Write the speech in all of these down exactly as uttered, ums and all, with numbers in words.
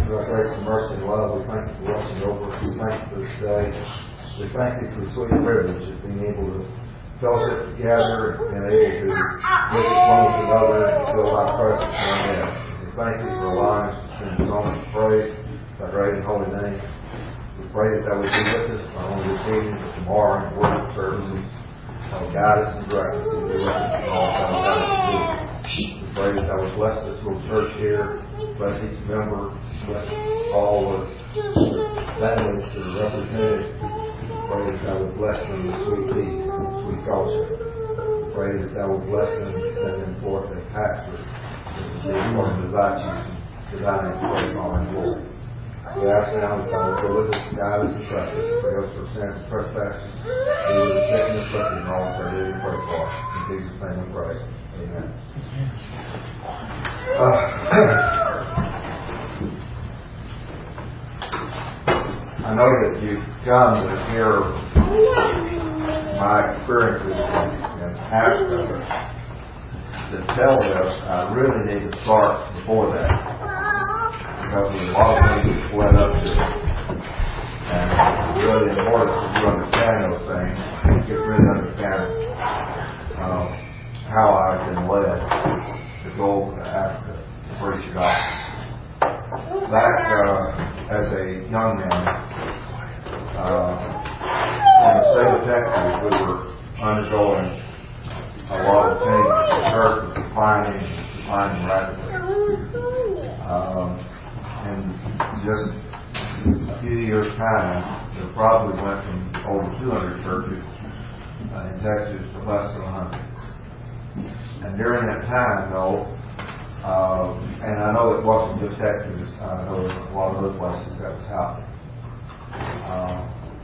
for thy grace and mercy and love. We thank you for watching over us. We thank you for this day. We thank you for the sweet privilege of being able to fellowship together and able to visit one with another and feel thy presence in our midst. We thank you for allowing us to spend so much praise thy great and holy name. We pray that thou would be with us not only this evening but tomorrow in worship services. Thou would guide us and direct us and be with us in all thou would have us to do. We pray that thou would bless this little church here, bless each member, bless all the families that are represented. Pray that thou would bless them with sweet peace and sweet fellowship. Pray that thou would bless them and send them forth as pastors that will be according to thy choosing, to thy name praise, honor, and glory. We ask now that thou would go with us, guide us, and bless us, forgive us for sins and trespasses, be with us sick and afflicted, and all that we pray for. In Jesus' name we pray. Amen. Uh, I know that you've come to hear my experiences in Africa. To tell this, I really need to start before that, because there's a lot of things that led up to it. And it's really important that you understand those things. You really understand uh, how I've been led to go to Africa to preach the gospel. Back uh, as a young man, uh, in the state of Texas, we were undergoing a lot of changes. The church was declining, declining rapidly. Um, in just a few years' time, there probably went from over two hundred churches uh, in Texas to less than one hundred. And during that time, though, uh, and I know it wasn't just Texas, I know there were a lot of other places that was happening. Uh,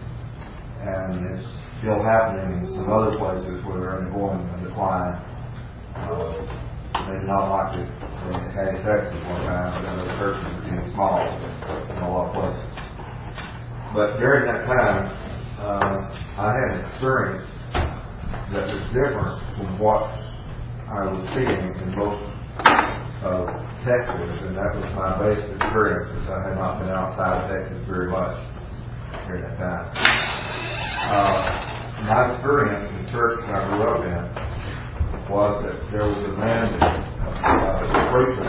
and it's still happening in some other places where they're undergoing a decline. Uh, maybe not like it they had in Texas one time, but other churches are getting small in a lot of places. But during that time, uh, I had an experience that was different from what I was seeing in most of Texas, and that was my basic experience, because I had not been outside of Texas very much during that time. Uh, my experience in the church that I grew up in was that there was a man, uh, a preacher,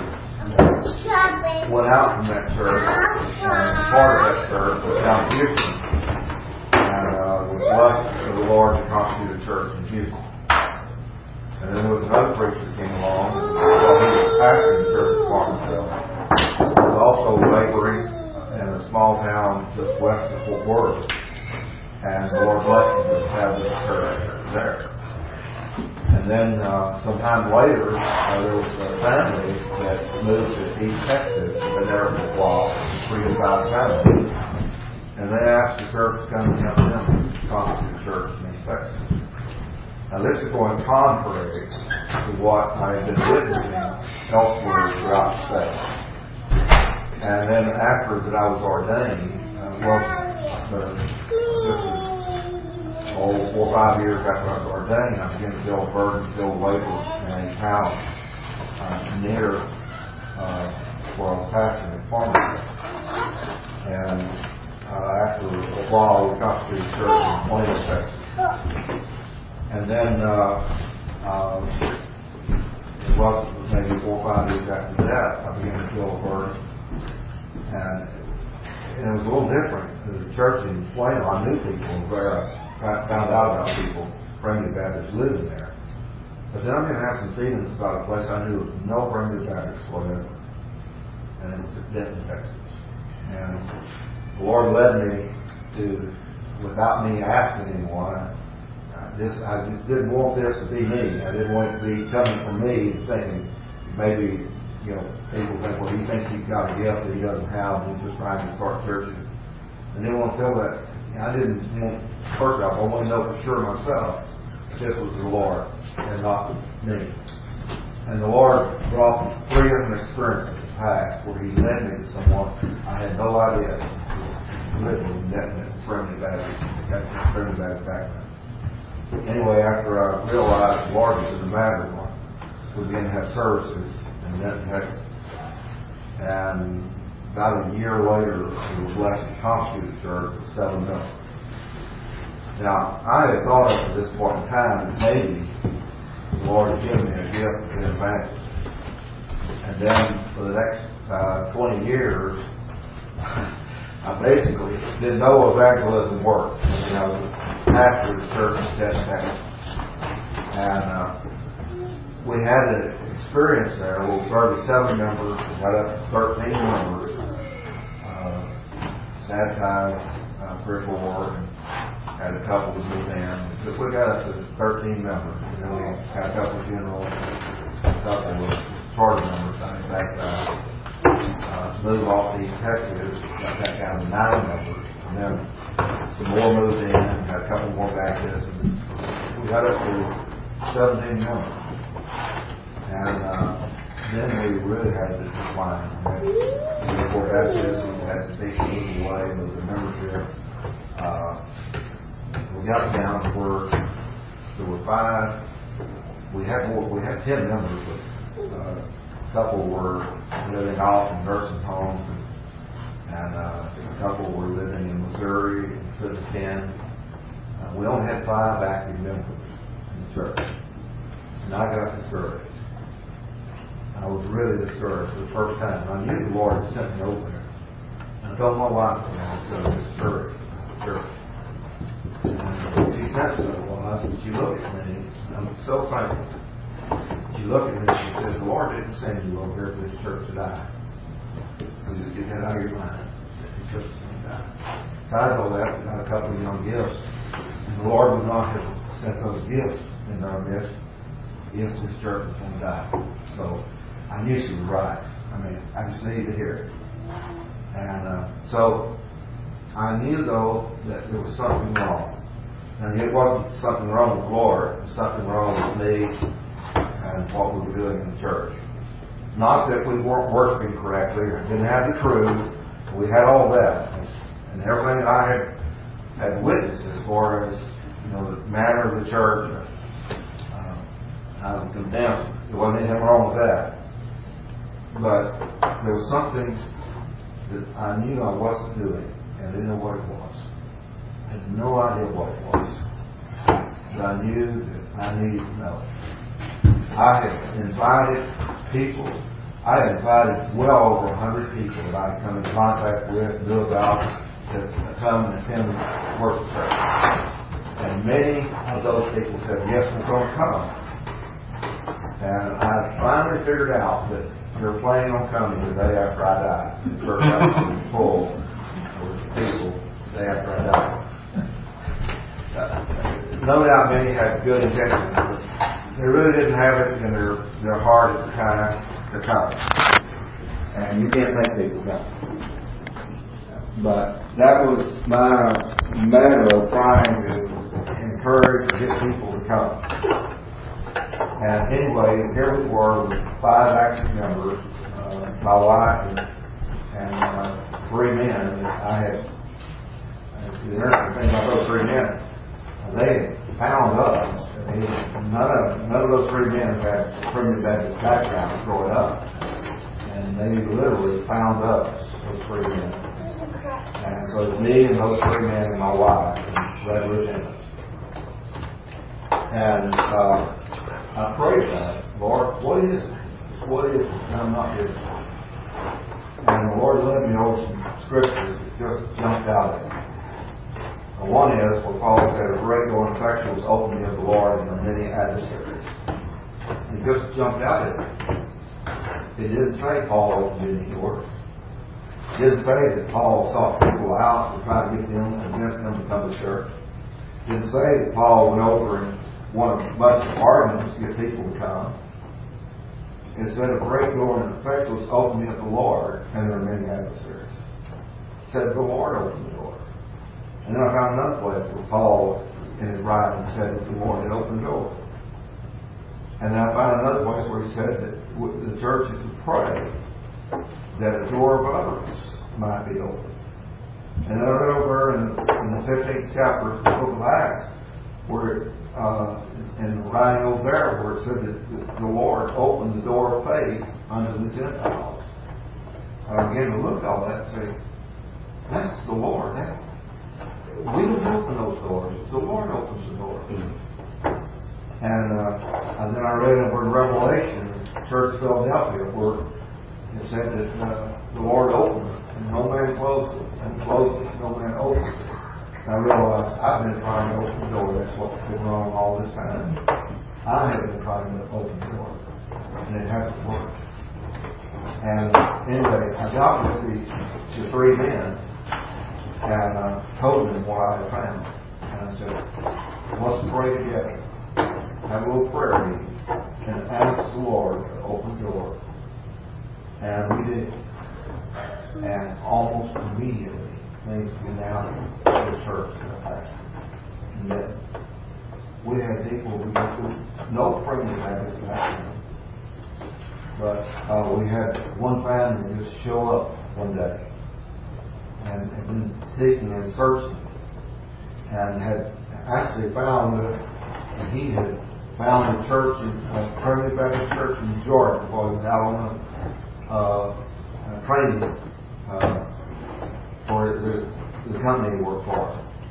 that went out from that church, and part of that church was down in Houston, and uh, was blessed of the Lord to constitute a church in Houston. And then there was another preacher that came along, while he was pastoring the church at Spartanville. He was also laboring in a small town just west of Fort Worth. And the Lord blessed him to have this church there. And then uh, sometime later, uh, there was a family that moved to East Texas, and been there for a while, three to five families. And they asked the church to come and help them constitute a church in East Texas. Now this is going contrary to what I had been witnessing elsewhere throughout the state. And then after that I was ordained, uh, well, uh, this is oh, four or five years after I was ordained, I began to feel a burden, to feel labor in a town uh, near uh, where I was pastoring at Farmington. And uh, after a while, we got to the church in Plano, Texas. And then uh, uh, it was maybe four or five years after that, I began to feel a burden. And, and it was a little different. The church in Plano, I knew people where I found out about people, Primitive Baptists living there. But then I began to have some feelings about a place I knew no Primitive Baptists whatever. And it was at Denton, Texas. And the Lord led me to, without me asking anyone, This, I just didn't want this to be me. I didn't want it to be coming from me thinking maybe, you know, people think, well, he thinks he's got a gift that he doesn't have and he's just trying to start churches. And they want to feel that. You know, I didn't want, first off, I want to know for sure myself that this was the Lord and not me. And the Lord brought three different experiences in the past where he led me to someone I had no idea who was living in that primitive Baptist, primitive Baptist background. Anyway, after I realized the Lord was in the matter, we began to have services in Denton, Texas. And about a year later, he was blessed to constitute a church with seven members. Now, I had thought up to this point in time that maybe the Lord had given me a gift of being evangelist. And then for the next uh, twenty years, I basically didn't know evangelism worked. You know, after the church in Test Texas. And uh, we had an experience there. We were thirty-seven members, we got up to thirteen members, uh, baptized, uh, three or four, and had a couple of move in. But we got up to thirteen members. And then we had a couple of generals, a couple of charter members, I think, baptized. Uh, to move off the executives, got that down to nine members. And then some more moved in, had a couple more baptisms. We got up to seventeen members. And uh, then we really had to decline. We had four baptisms, we had some big moves away with the membership. Uh, we got down to where there were five. We had more, we had ten members, but uh, a couple were living off in nursing homes, and, and uh, a couple were living in Missouri and couldn't attend. Uh, we only had five active members in the church, and I got discouraged. I was really discouraged for the first time. I knew the Lord had sent me over there. And I told my wife, you know, I was so discouraged. discouraged. And she said so. Well, I said, she looked at me. I'm so thankful. She looked at me and she said, the Lord didn't send you over here for this church to die. So just get that out of your mind. This church is going to die. So I told that, we got a couple of young gifts. And the Lord would not have sent those gifts in our midst if this church was going to die. So I knew she was right. I mean, I just needed to hear it. And uh, so I knew, though, that there was something wrong. And it wasn't something wrong with the Lord. It was something wrong with me and what we were doing in the church. Not that we weren't worshiping correctly or didn't have the crew. We had all that. And everything that I had, had witnessed as far as, you know, the manner of the church, uh, I was condemned. There wasn't anything wrong with that. But there was something that I knew I wasn't doing, and I didn't know what it was. I had no idea what it was. But I knew that I needed to know. I had invited people. I had invited well over a hundred people that I had come in contact with, knew about, to come and attend worship service. And many of those people said, yes, we're going to come. And I finally figured out that they're planning on coming the day after I die. The church was full with people the day after I die. Uh, no doubt many had good intentions, but they really didn't have it in their, their heart at the time to come. And you can't make people come. But that was my manner of trying to encourage or get people to come. And anyway, here we were with five active members, uh, my wife and, and uh, three men. I had, the interesting thing about those three men, they found us. They, none of none of those three men had primitive Baptist background growing up, and they literally found us, those three men. And so it was me and those three men and my wife, and Red Lieutenants. And uh, I prayed about it. Lord, what is it? What is it? And I'm not here. And the Lord led me over some scriptures that just jumped out at me. And one is where Paul said, a great door and effectual is opened of the Lord, and there are many adversaries. It just jumped out at me. It didn't say Paul opened any doors. It didn't say that Paul sought people out to try to get them, convince them to come to church. It didn't say that Paul went over and one of much apartments to get people to come. It said a great door and effectual is opening of the Lord, and there are many adversaries. It said the Lord opened the door. And then I found another place where Paul, in his writing, said that the Lord had opened the door. And then I found another place where he said that the church is to pray that a door of utterance might be opened. And then I read over in, in the fifteenth chapter of the book of Acts, where uh, in the writing over there, where it said that the Lord opened the door of faith unto the Gentiles. I began to look at all that and say, that's the Lord. That, we don't open those doors. The Lord opens the doors. And, uh, and then I read over in Revelation, Church of Philadelphia, where it said that uh, the Lord opens and no man closes, and closes no man opens. And I realized I've been trying to open the door. That's what's been wrong all this time. I have been trying to open the door, and it hasn't worked. And anyway, I got with the, the three men and uh, told them what I had found. And I said, let's pray together. Have a little prayer meeting and ask the Lord to open the door. And we did. And almost immediately things went out to the church. And then we had people who had no primitive habits back then. But uh, we had one family just show up one day and had been seeking and searching and had actually found that he had found a church, in, a primitive Baptist church in Georgia before he was out on a, uh, a training uh, for the, the company he worked for.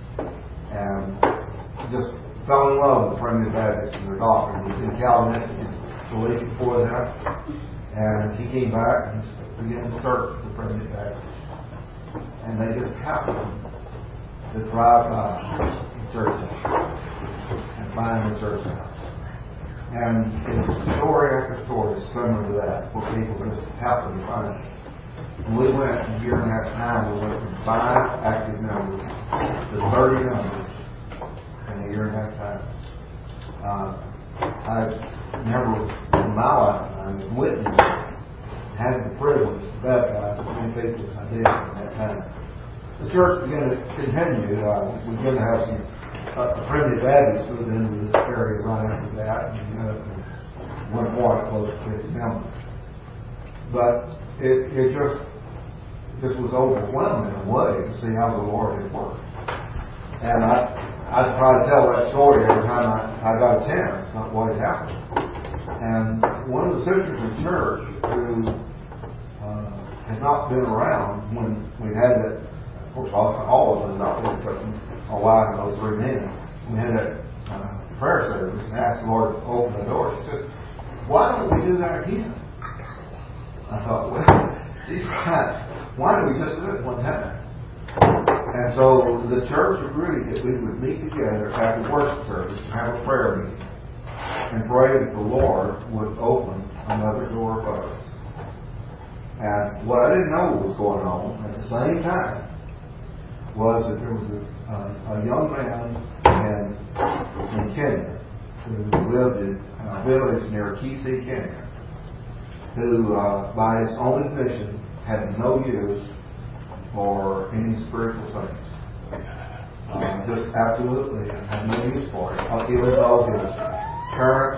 And just fell in love with the primitive Baptists and their doctrine. He'd been Calvinistic belief before that. And he came back and began to search the primitive Baptists. And they just happened to drive by the church house and find the church house. And it's story after story similar to that, where people just happen to find it. And we went a year and a half time, we went from five active members to thirty members in a year and a half time. Uh, I've never in my lifetime witnessed having the privilege to baptize as many people as I did at that time. The church began to continue. Uh, we began to have some uh, primitive Baptists moved into this area right after that, and uh, one point close to fifty members. But it, it just just was overwhelming in a way to see how the Lord had worked. And I I'd probably tell that story every time I, I got a chance, not what had happened. And one of the sisters in church who uh, had not been around when we had that, of course, all, all of them not been except my wife and those three men, we had that uh, prayer service and asked the Lord to open the door. She said, why don't we do that again? I thought, well, she's right. Why don't we just do it one time? And so the church agreed that we would meet together after worship service and have a prayer meeting and pray that the Lord would open another door of others. And what I didn't know was going on at the same time was that there was a, uh, a young man in, in Kenya who lived in a village near Kisii, Kenya, who uh, by his own admission had no use for any spiritual things. Uh, just absolutely had no use for it. Even though his parents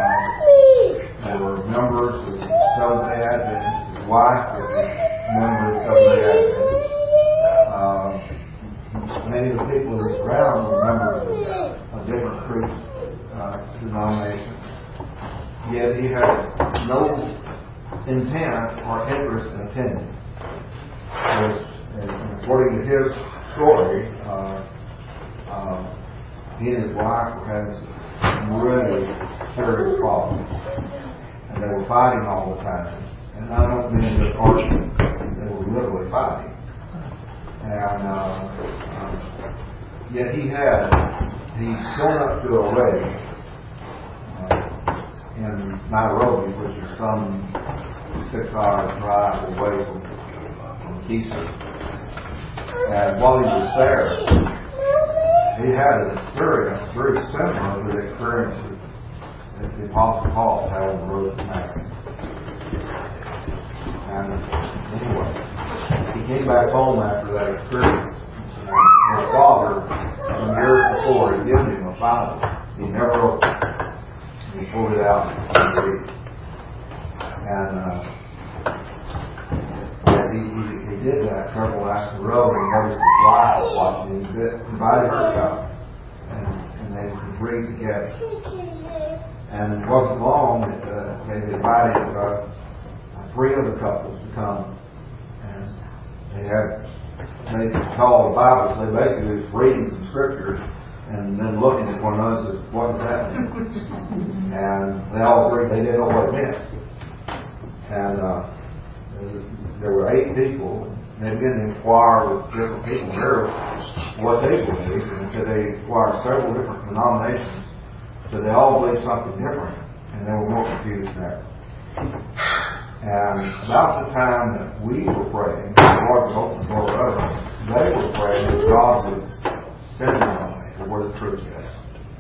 uh, were members of the Seventh-day Adventists, his wife was a member of the Seventh-day Adventists. Uh, many of the people that were around were members of, of different groups, uh, denominations. Yet he had no intent or interest in attending. Was, and according to his story, uh, uh, he and his wife were having some really serious problems. And they were fighting all the time. And I don't mean just arguing, they were literally fighting. And uh, uh, yet he had, he'd shown up to a wedding uh, in Nairobi, which is some six hours drive away from Kisii. And while he was there, he had an experience very similar to the experience that the Apostle Paul had on the road to Damascus. And anyway, he came back home after that experience. And his father, some years before, had given him a Bible. He never opened it. He pulled it out and read it. And uh, He, he, he did that several nights in a row, and noticed his wife was watching. He invited her to come, and, and they would read together. And it wasn't long that uh, they invited uh, three other couples to come they had, they call the Bible, so they basically was reading some scriptures and then looking at one another and said, what does that mean? And they all agreed they didn't know what it meant. And uh, there were eight people, and they began to inquire with different people there what they believed, and so they inquired several different denominations, so they all believed something different, and they were more confused than ever. And about the time that we were praying, the Lord was opening the door for others, they were praying that God would send them on me to where the truth is.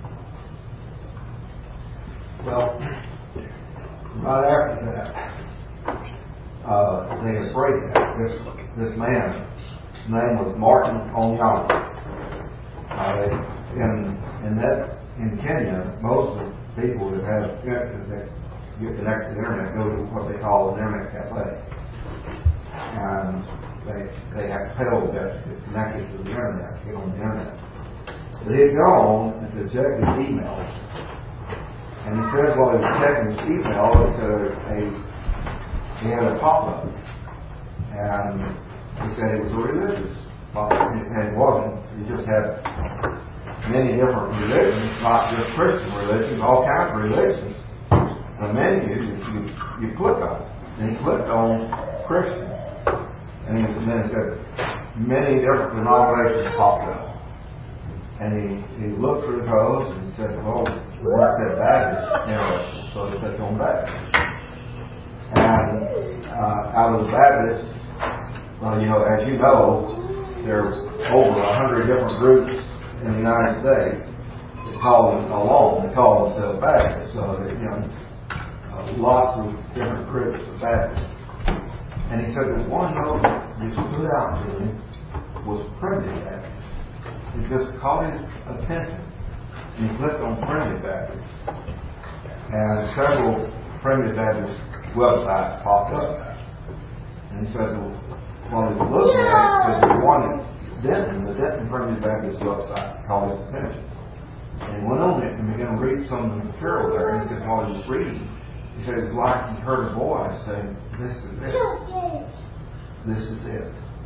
Well, right after that, uh, they had prayed that. This, this man, his name was Martin Onyama. Uh, in, in, that, in Kenya, most of the people that have that get connected to the internet go to what they call an internet cafe. And they they have to pay over that to get connected to the internet, get on the internet. But he had gone and to check his email. And he said while he was checking his email, it said a, he had a pop-up. And he said it was a religious pop-up. And it wasn't. He just had many different religions, not just Christian religions, all kinds of religions. The menu, you, you click on it. And he clicked on Christian. And, he, and then it said, many different denominations popped up. And he, he looked through those and he said, well, the one said Baptist, interesting. So he clicked on Baptist. And uh, out of the Baptists, well, you know, as you know, there's over a hundred different groups in the United States that call them alone, they call themselves Baptists. So, you know, lots of different groups of Baptists. And he said the one note that stood out to him was Primitive Baptist. It just caught his attention. And he clicked on Primitive Baptist. And several Primitive Baptist websites popped up. And he said, while he was looking at it, because he wanted Denton, the Denton Primitive Baptist website caught his attention. And he went on it and began to read some of the material there. And he said, while he was reading, he said it's like he heard a voice saying, this is it. This is it.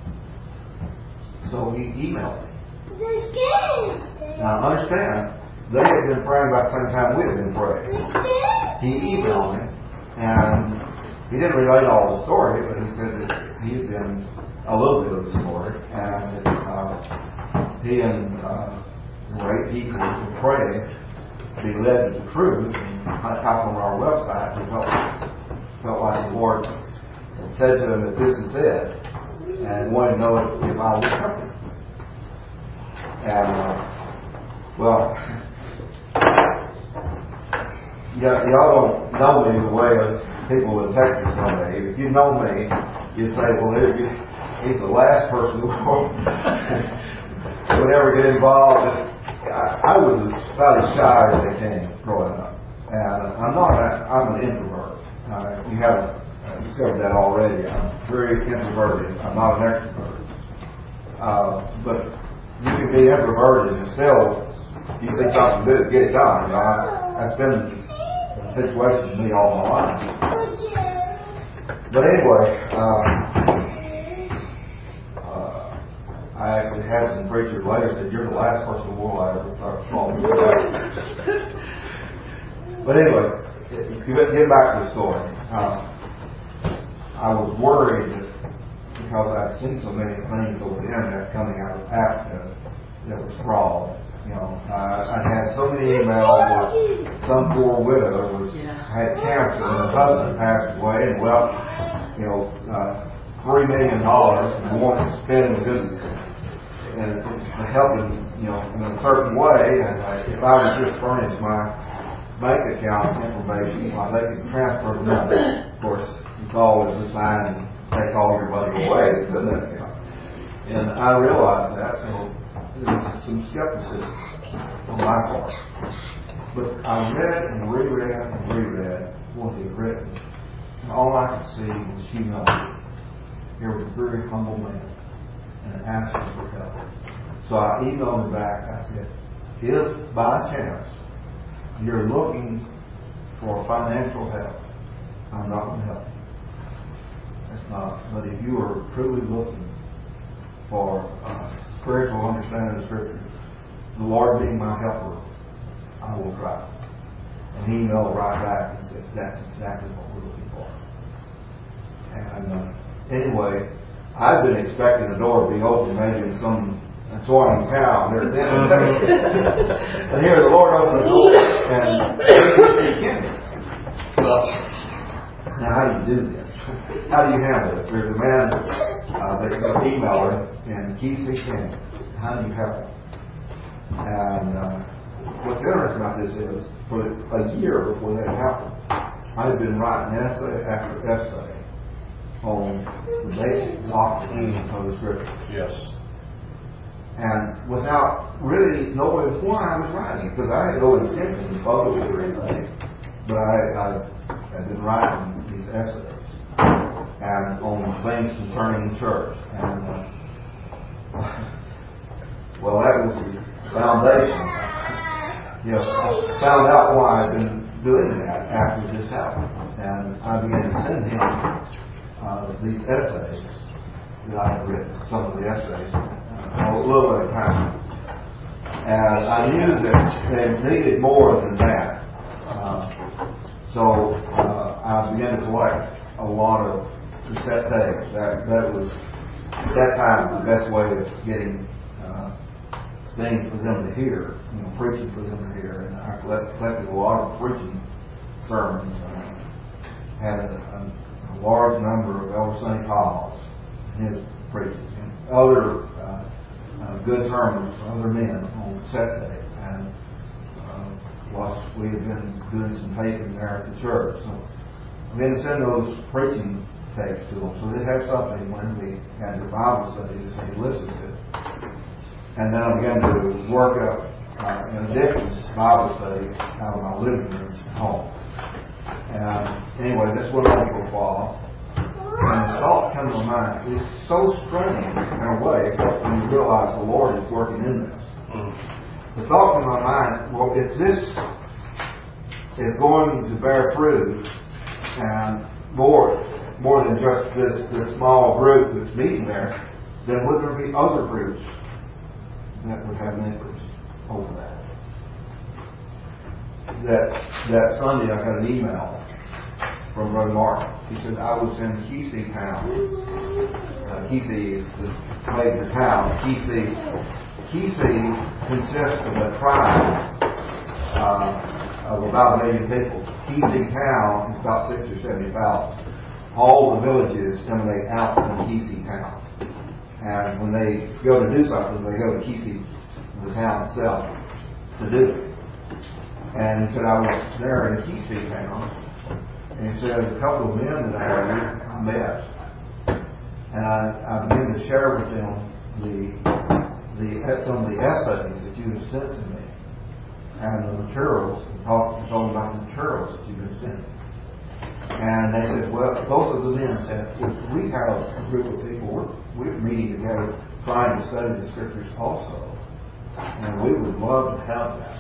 So he emailed me. Now understand, they had been praying about the same time we had been praying. He emailed me, and he didn't relate all the story, but he said that he had been a little bit of the story, and that, uh, he and uh, great people were praying to be led to the truth. Up on our website, we felt, felt like the Lord said to him that this is it, and wanted to know if I was coming. And, uh, well, y- y'all don't know me the way of people in Texas know me. If you know me, you say, well, he's the last person who would ever get involved. I, I was about as shy as they came growing up. And I'm not, a, I'm an introvert. Uh, you haven't uh, discovered that already. I'm very introverted. I'm not an extrovert. Uh, but you can be introverted and still, you see something good, get it done. You know, I, that's been a situation with me all my life. But anyway, uh, uh, I actually had some preachers later said, you're the last person in the world I ever start calling. But anyway, get back to the story. Uh, I was worried that because I'd seen so many things over the internet coming out of Africa that was fraud. You know, uh, I had so many emails where some poor widow was had cancer and her husband passed away, and well, you know, uh, three million dollars and wanted to spend just and helping, you know, in a certain way. And uh, if I was just furnished my bank account information, well, they could transfer the money. Of course, it's always designed to take all your money away. It's in that account. And I realized that, so there was some skepticism on my part. But I read and reread and reread what he had written. And all I could see was humility. He was a very humble man and asking for help. So I emailed him back. I said, if by chance you're looking for financial help, I'm not going to help you. That's not. But if you are truly looking for uh, spiritual understanding of the Scripture. The Lord being my helper, I will try. And he emailed right back and said, that's exactly what we're looking for. And uh, anyway, I've been expecting the door to be open, maybe in some swarming town. And here the Lord opened the door and he came. Well, now how do you do this? How do you handle it? There's a man uh, that's an emailer in Kesey County. How do you help him? And uh, what's interesting about this is, for a year before that happened, I've been writing essay after essay on the basic doctrine of the Scripture. Yes. And without really knowing why I was writing, because I had no intention to publish it or anything, but I, I had been writing these essays and on things concerning the church. And uh, well, that was the foundation. Yes, I found out why I've been doing that after this happened, and I began to send him uh, these essays that I had written, some of the essays, uh, a little at a time. And I knew that they needed more than that. Uh, so uh, I began to collect a lot of cassette tapes. That, that was, at that time, the best way of getting uh, things for them to hear, you know, preaching for them to hear. And I collected a lot of preaching sermons. Uh, had a, a, a large number of Elder Sonny Powell's and his preaching, and other uh, uh, good sermons from other men on cassette tape. And uh, plus, we had been doing some taping there at the church. So I began to send those preaching tapes to them, so they'd have something when we had the Bible studies that they listened to. And then I began to work up, uh, in addition, Bible study out of my living room at home. And anyway, this went on for a while. And the thought came to my mind. It's so strange in a way, except when you realize the Lord is working in this. Mm. The thought came to my mind, well, if this is going to bear fruit, and more, more than just this, this small group that's meeting there, then would there be other groups that would have an interest over that? That that Sunday I got an email from Brother Martin. He said, I was in Kesey town. Uh, Kesey is the major town. Kesey, Kesey consists of a tribe uh, of about a million people. Kesey town is about six or seventy thousand. All the villages emanate out from Kesey town. And when they go to do something, they go to Kesey, the town itself, to do it. And he said, I was there in Kesey town, and he said, a couple of men that I met, and I, I began to share with them the, the some of the essays that you have sent to me, and the materials, and talk, told them about the materials that you've been sending. And they said, well, both of the men said, we have a group of people, we're, we're meeting together, trying to study the Scriptures also, and we would love to have that.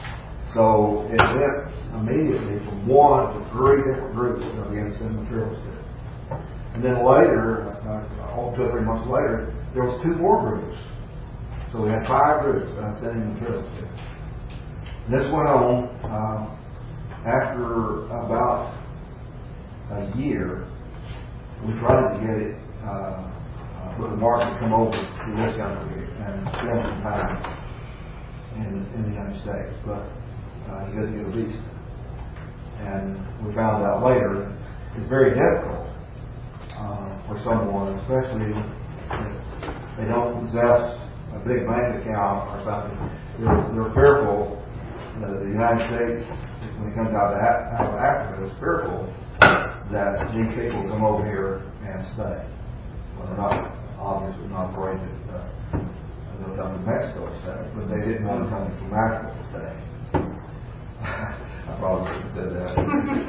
So it went immediately from one to three different groups that began to send materials to. And then later, uh, two or three months later, there was two more groups. So we had five groups that I sent materials to. And this went on uh, after about a year. We tried to get it uh, uh, with the Martin to come over to this country and spend some time in, in the United States, but uh, he couldn't get a visa. And we found out later it's very difficult uh, for someone, especially if they don't possess a big bank account or something. They're, they're fearful that the United States, when it comes out of, out of Africa, is fearful that these people come over here and stay. Well, they're not, obviously not afraid that uh, they'll come to Mexico to stay, but they didn't want to come from Africa to stay. I probably should have said that.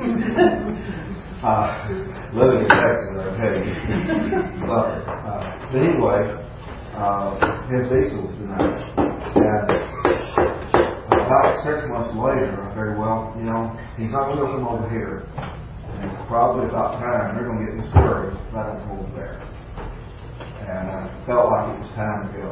uh, living in Texas, I tell you, suffer. Uh, but anyway, uh, his visa was denied. And about six months later, I figured, well, you know, he's not going to come over here. And it's probably about time they're going to get discouraged if I don't go over there. And I felt like it was time to go.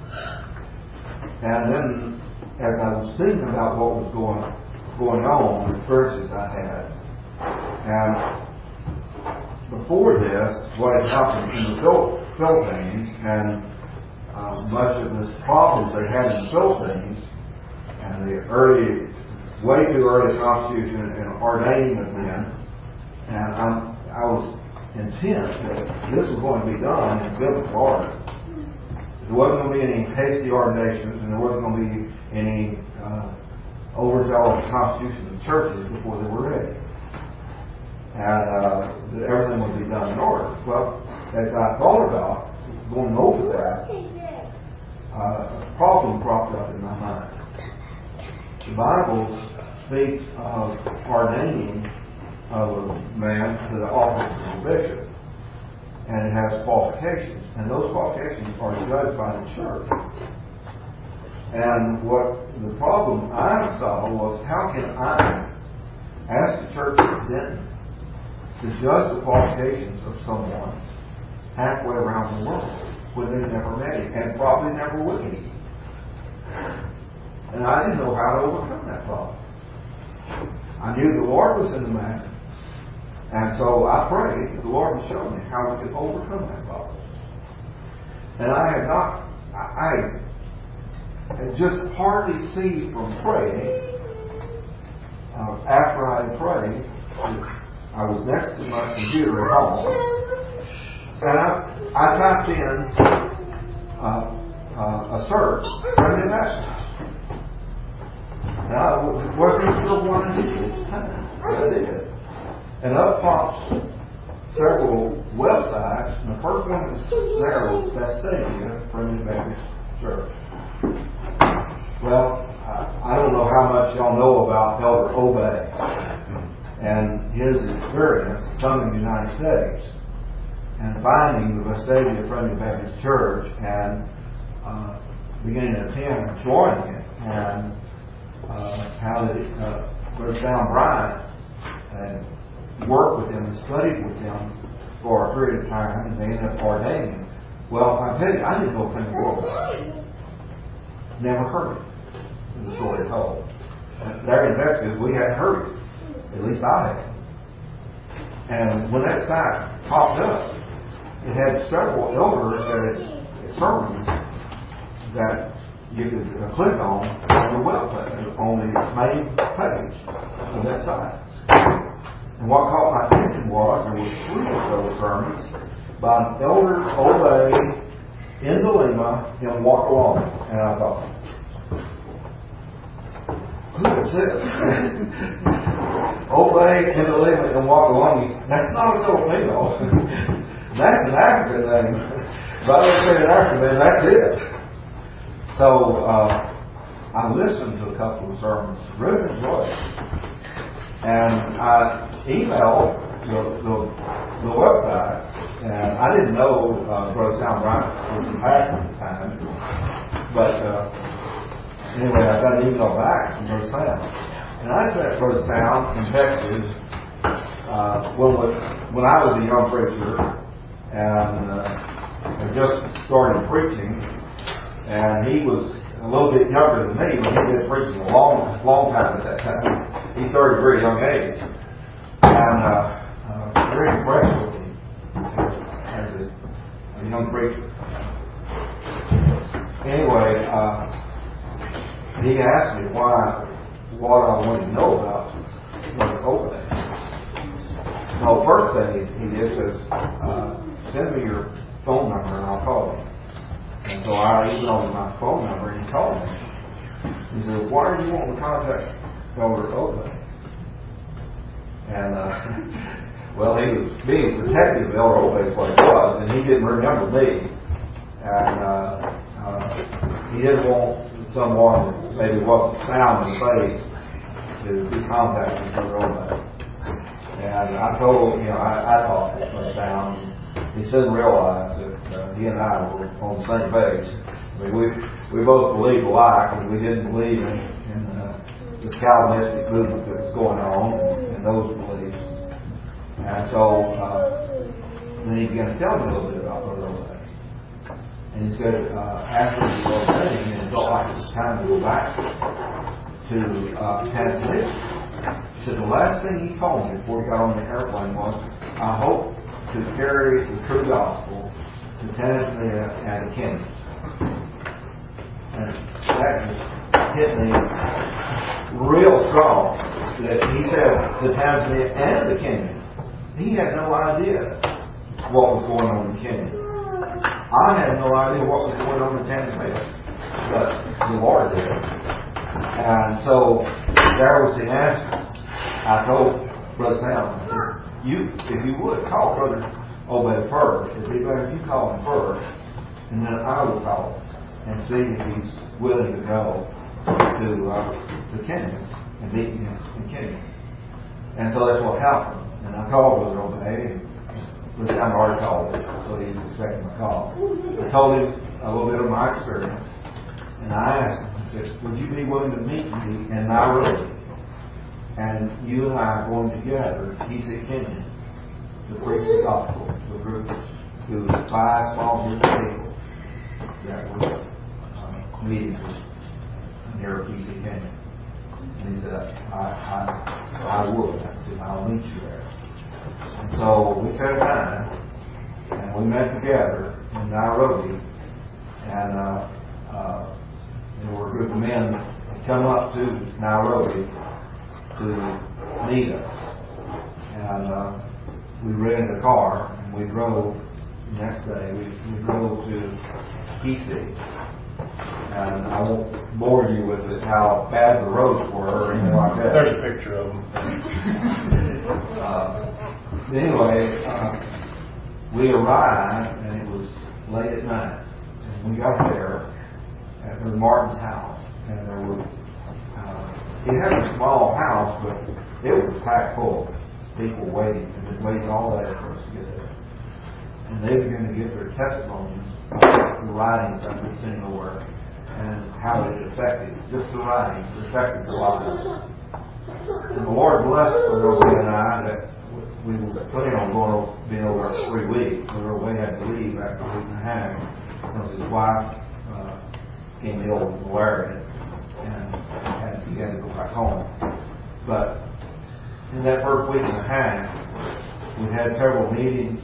And then, as I was thinking about what was going going on, the experiences I had, and before this, what had happened in the Philippines, and uh, much of the problems they had in the Philippines, and the early, way too early Constitution and ordaining of men, and I'm, I was intent that this was going to be done in biblical order. There wasn't going to be any hasty ordinations, and there wasn't going to be any uh, overzealous constitutions of churches before they were ready. And uh, that everything would be done in order. Well, as I thought about going over that, uh, a problem cropped up in my mind. The Bible speaks of ordaining of a man to the office of a bishop. And it has qualifications. And those qualifications are judged by the church. And what the problem I saw was, how can I ask the church of Denton to judge the qualifications of someone halfway around the world when they've never met him and probably never will meet him? And I didn't know how to overcome that problem. I knew the Lord was in the matter. And so I prayed that the Lord would show me how we could overcome that problem. And I had not, I, I had just hardly ceased from praying. Uh, after I had prayed, I was next to my computer at home. And I, I typed in uh, uh, a search for an investment. And I wasn't sure what I did at the time, but I did. And up pops several websites, and the first one that was there was Vestavia, Primitive Baptist Church. Well, I, I don't know how much y'all know about Elder Obey and his experience coming to the United States and finding the Vestavia Primitive Baptist Church and uh, beginning to attend and joining it, and uh, how that uh, Brother Sam Bryant and worked with him and studied with him for a period of time, and they ended up ordaining him. Well, I tell you, I didn't know a thing about it. Never heard it in the story told. And there in Texas, we hadn't heard it. At least I had. And when that site popped up, it had several elders that had sermons that you could uh, click on on the web page, on the main page of that site. And what caught my attention was there were three of those sermons by an elder Obey in Lima in Wakalong. And I thought, who is this? Obey in Lima in Wakalong. That's not a Filipino. That's an African name. If I don't say an African name, that's it. So uh, I listened to a couple of sermons, really enjoyed it. And I emailed the, the, the website, and I didn't know uh, Brother Sam Bryant was the pastor at the time. But uh, anyway, I got an email back from Brother Sam. And I met Brother Sam in Texas uh, when, when I was a young preacher, and uh, I just started preaching, and he was a little bit younger than me, but he had been preaching a long, long time at that time. He started at a very young age. And uh, uh, very impressed with him as a, as a young preacher. Anyway, uh, he asked me why, what I wanted to know about Brother Obey. No, first thing he, he did was uh, send me your phone number and I'll call you. And so I emailed him my phone number and he called me. He said, why are you wanting to contact Elder Obey? And, uh, well, he was being protective of Elder Obey what he was, and he didn't remember me. And uh, uh, he didn't want someone that maybe wasn't sound in faith to be contacting Elder Obey. And I told, you know, I, I talked to him sound. He soon realized that uh, he and I were on the same page. I mean, we we both believed alike, and we didn't believe in, in uh, the Calvinistic movement that was going on and, and those beliefs. And so uh, then he began to tell me a little bit about Brother Obey. And he said, uh, after he was ordained, and it felt like it was time to go back to uh, Tanzania. He said the last thing he told me before he got on the airplane was, I hope to carry the true gospel to Tanzania and to Kenya. And that just hit me real strong that he said to Tanzania and to Kenya. He had no idea what was going on in Kenya. I had no idea what was going on in Tanzania, but the Lord did. And so there was the answer. I told Brother Sam, I said, you, if you would, call Brother Obey first. It'd be better if you call him first, and then I will call him and see if he's willing to go to uh, to Kenya and meet him in Kenya. And so that's what happened. And I called Brother Obey. Which I'm already called him, so he's expecting my call. I told him a little bit of my experience, and I asked him, I said, would you be willing to meet me in Nairobi? And you and I are going together, he's in Kenya, to preach the gospel to a group, to five small groups of people that were uh, meeting near P C, Kenya. And he said, I, I, I would. I said, I'll meet you there. And so we set a time, and we met together in Nairobi, and uh, uh, there were a group of men that come up to Nairobi to meet us. And uh, we rented a car, and we drove, the next day, we, we drove to Kisii. And I won't bore you with it, how bad the roads were or anything like that. There's a picture of them. uh, anyway, uh, we arrived, and it was late at night. And we got there at Brother Martin's house. And there were, uh, he had a small house, but it was packed full of people waiting. And they'd waited all day for us to get there. And they began to give their testimonies of the writings that we'd seen over and how it affected, just the writings, affected their lives. And the Lord blessed Brother Obey and I that we were planning on going over, being over there for three weeks. Brother Obey had to leave after a week and a half because his wife uh, became ill with malaria and had, he had to go back home. But in that first week and a half, we had several meetings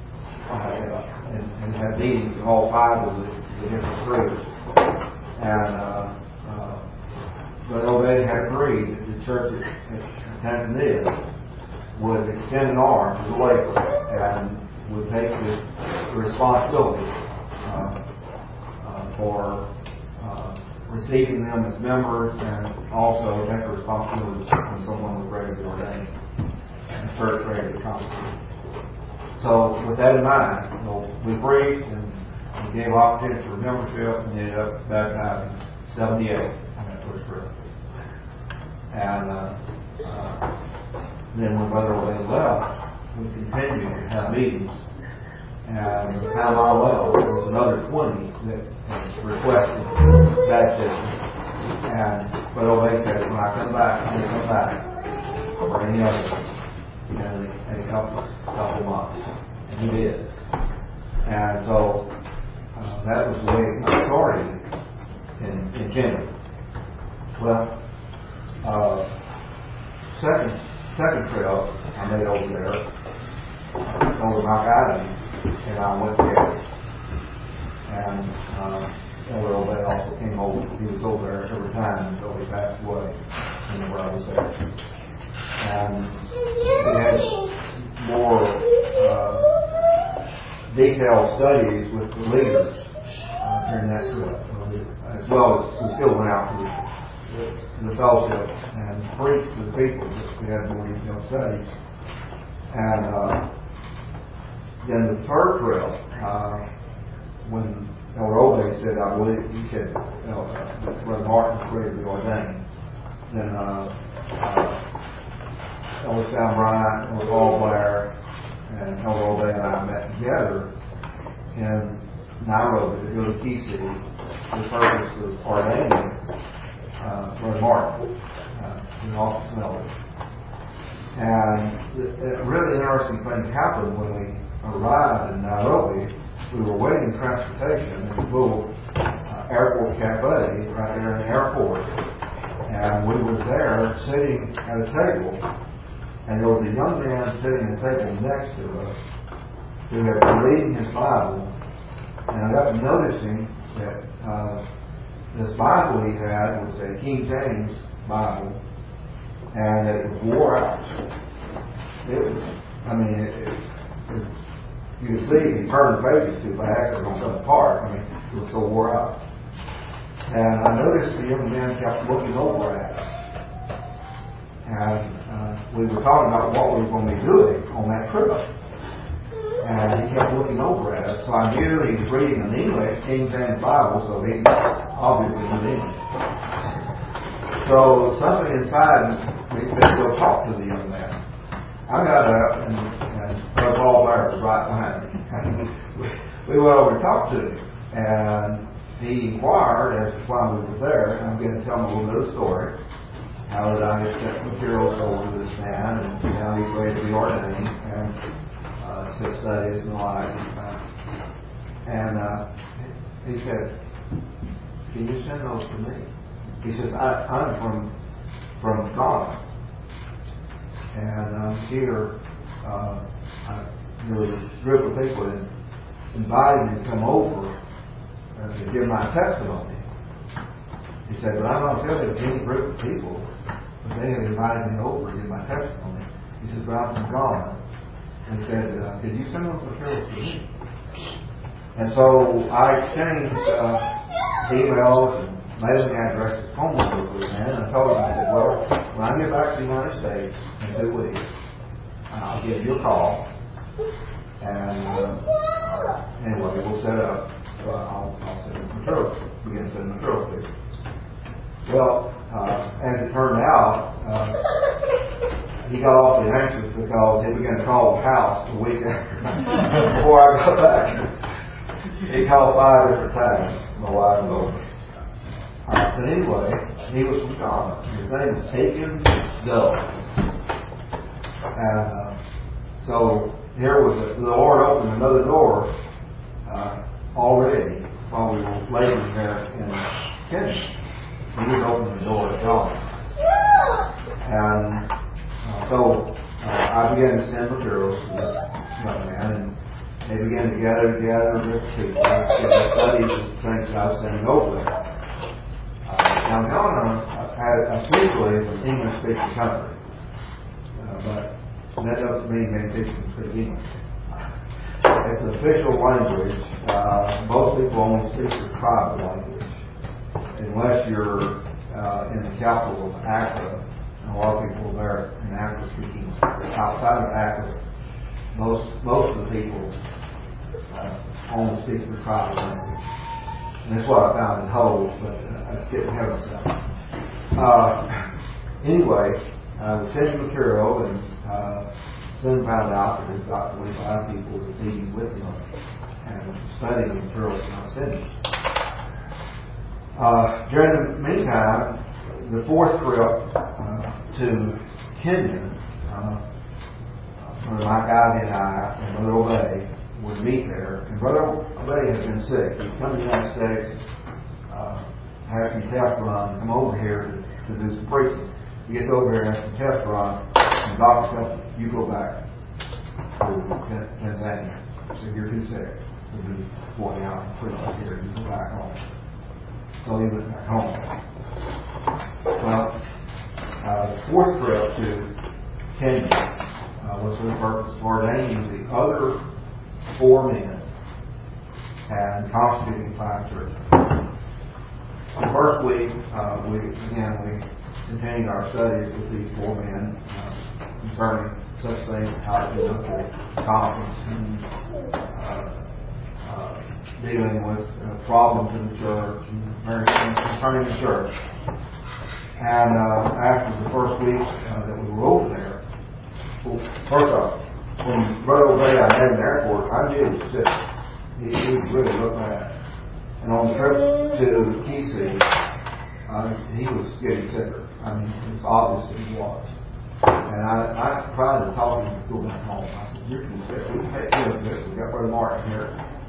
uh, and, and had meetings in all five of the, the different groups. And uh, uh, Brother Obey had agreed that the church at, at Tanzania would extend an arm to the labor and would take the, the responsibility uh, uh, for uh, receiving them as members and also take the responsibility when someone was ready to be ordained and the church ready to come. So with that in mind, you know, we preached and we gave opportunity for membership and ended up baptizing seventy-eight on that first trip. And uh, uh, then when Brother Obey left, we continued to have meetings. And by the time I left, there was another twenty that requested baptism. And Brother Obey said, when I come back, I'm going to come back for any other in a, in a couple, couple months. And he did. And so uh, that was the way it started in, in Kenya. Well, uh, second second trip I made over there, over Mount Island, and I went there. And uh, Elder Obey also came over. He was over there every time until he passed away, whenever I was there. And we had more uh, detailed studies with the leaders uh, during that trip, as well as we still went out to the, the fellowship and preached to the people. We had more detailed studies. And uh, then the third trip, uh, when Elder Obey said, I believe, he said, uh, Brother Martin was ready to be ordained, then uh, uh, Elder Sam Bryant, Elder Paul Blair, and Elder Obey and I met together in Nairobi to go to Kisii for the purpose of ordaining uh, Brother Martin uh, in the office of elder. And a really interesting thing happened when we arrived in Nairobi we were waiting transportation in a little uh, airport cafe right there in the airport. And we were there sitting at a table, and there was a young man sitting at a table next to us who had been reading his Bible. And I got to noticing that uh, this Bible he had was a King James Bible, and it was wore out. It was, I mean, it, it, it, you could see if you turned the pages too fast, it was going to come apart. I mean, it was so wore out. And I noticed the young man kept looking over at us. And uh, we were talking about what we were going to be doing on that trip. And he kept looking over at us. So I knew he was reading an English, King James Bible, so he obviously knew English. So something inside me said, go talk to the young man. I got up, and, and Paul Blair was right behind me. We went over to talk to him. And he inquired as to why we were there, and I'm going to tell him a little bit of the story. How that I had sent materials over to this man, and now he's ready to be ordained, and uh, six studies and the like. Uh, and uh, he said, can you send those to me? He says, I, I'm from from Ghana. And I'm here, uh, I, there was a group of people that invited me to come over uh, to give my testimony. He said, but I'm not feeling any group of people, but they had invited me over to give my testimony. He said, but I'm from Ghana. And he said, uh, could you send those materials to me? And so I exchanged uh, emails and mailing addresses, phone numbers with him, and I told him, I said, well, when I get back to the United States in two weeks, I'll give you a call. And uh, anyway, we'll set up. Uh, I'll, I'll send him materials. Begin sending materials to you. Well, uh, as it turned out, uh, he got awfully anxious because he began to call the house a week after. Before I got back, he called five different times. My wife and over. Uh, but anyway, he was from Ghana. His name was Aiken Doe. And uh, so here was a, the Lord opened another door uh, already while we were laboring there in Kenya. He was opening the door to God. And uh, so uh, I began to send materials to this young man, and they began to gather together with people and study the things that I was sending over there. Uh, now, Ghana essentially is an English-speaking country, uh, but that doesn't mean many people can speak English. It's an official language. Uh, most people only speak the tribal language, unless you're uh, in the capital of Accra. And a lot of people there in Accra speak English. Outside of Accra, most most of the people uh, only speak the tribal language. And that's what I found in Holes, but uh, I was getting ahead of myself. Uh, anyway, I was sending material, and uh, soon found out that there's about twenty-five people that were meeting with him and studying the materials that I sent him. Uh, during the meantime, the fourth trip uh, to Kenya, uh, Brother Mike Ivy and I and Brother Obey would meet there. And Brother Obey has been sick. He's come to the United States, uh, has some test run, come over here to, to do some preaching. He gets over here and has some test run, and the doctor tells him, you go back to Tanzania. So you're too sick to be forty hours pretty much here. You go back home. So he went back home. Well, uh, the fourth trip to Kenya uh, was for the purpose of ordaining the other four men and constituting five churches. The first week, uh, we again we continued our studies with these four men uh, concerning such things as how to do the conference and uh, uh, dealing with uh, problems in the church and various things concerning the church. And uh, after the first week uh, that we were over there, well, first off, when Brother Obey I met in the airport, I knew he was sick. He, he was really looked bad. And on the trip to Kisii, uh, he was getting sicker. I mean, it's obvious that he was. And I, I tried to talk him to go back home. I said, you're too sick. We can take care of this. We've got Brother Martin here.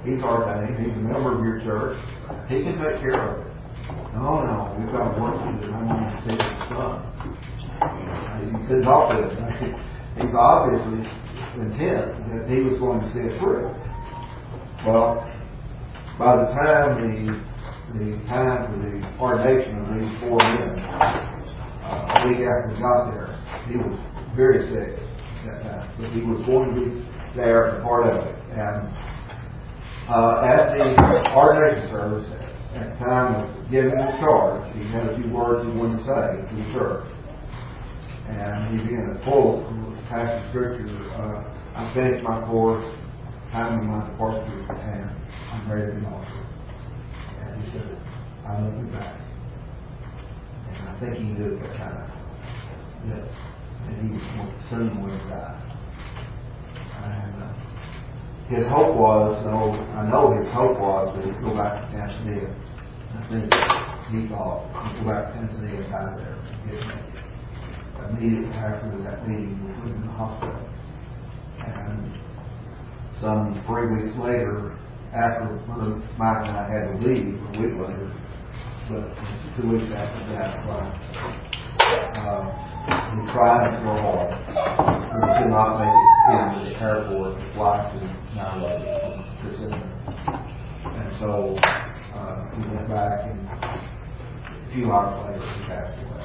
He's ordained. He's a member of your church. He can take care of it. No, no, we've got work to do. I'm going to see his son. You couldn't talk to him. He's obviously intent that he was going to see it through. Well, by the time the the time for the ordination of these four men, uh, a week after we got there, he was very sick at that time. But he was going to be there and part of it. And uh, at the ordination service, at the time of giving the charge, he had a few words he wanted to say to the church. And he began to quote from the passage of Scripture, uh, I finished my course, time of my departure is at hand, I'm ready to be offered. And he said, I love you back. And I think he knew at that time that, that he was soon going to die. And uh, his hope was, though, I know his hope was that he'd go back to Tanzania. I think he thought he'd go back to Tanzania and die there and get married. Immediately after that meeting, we were in the hospital. And some three weeks later, after Brother Mike and I had to leave, a week later, but two weeks after that, uh, he tried to go home. We could not make it into the airport to fly to Nairobi from Kissimmee. And so uh, he went back, and a few hours later, he passed away.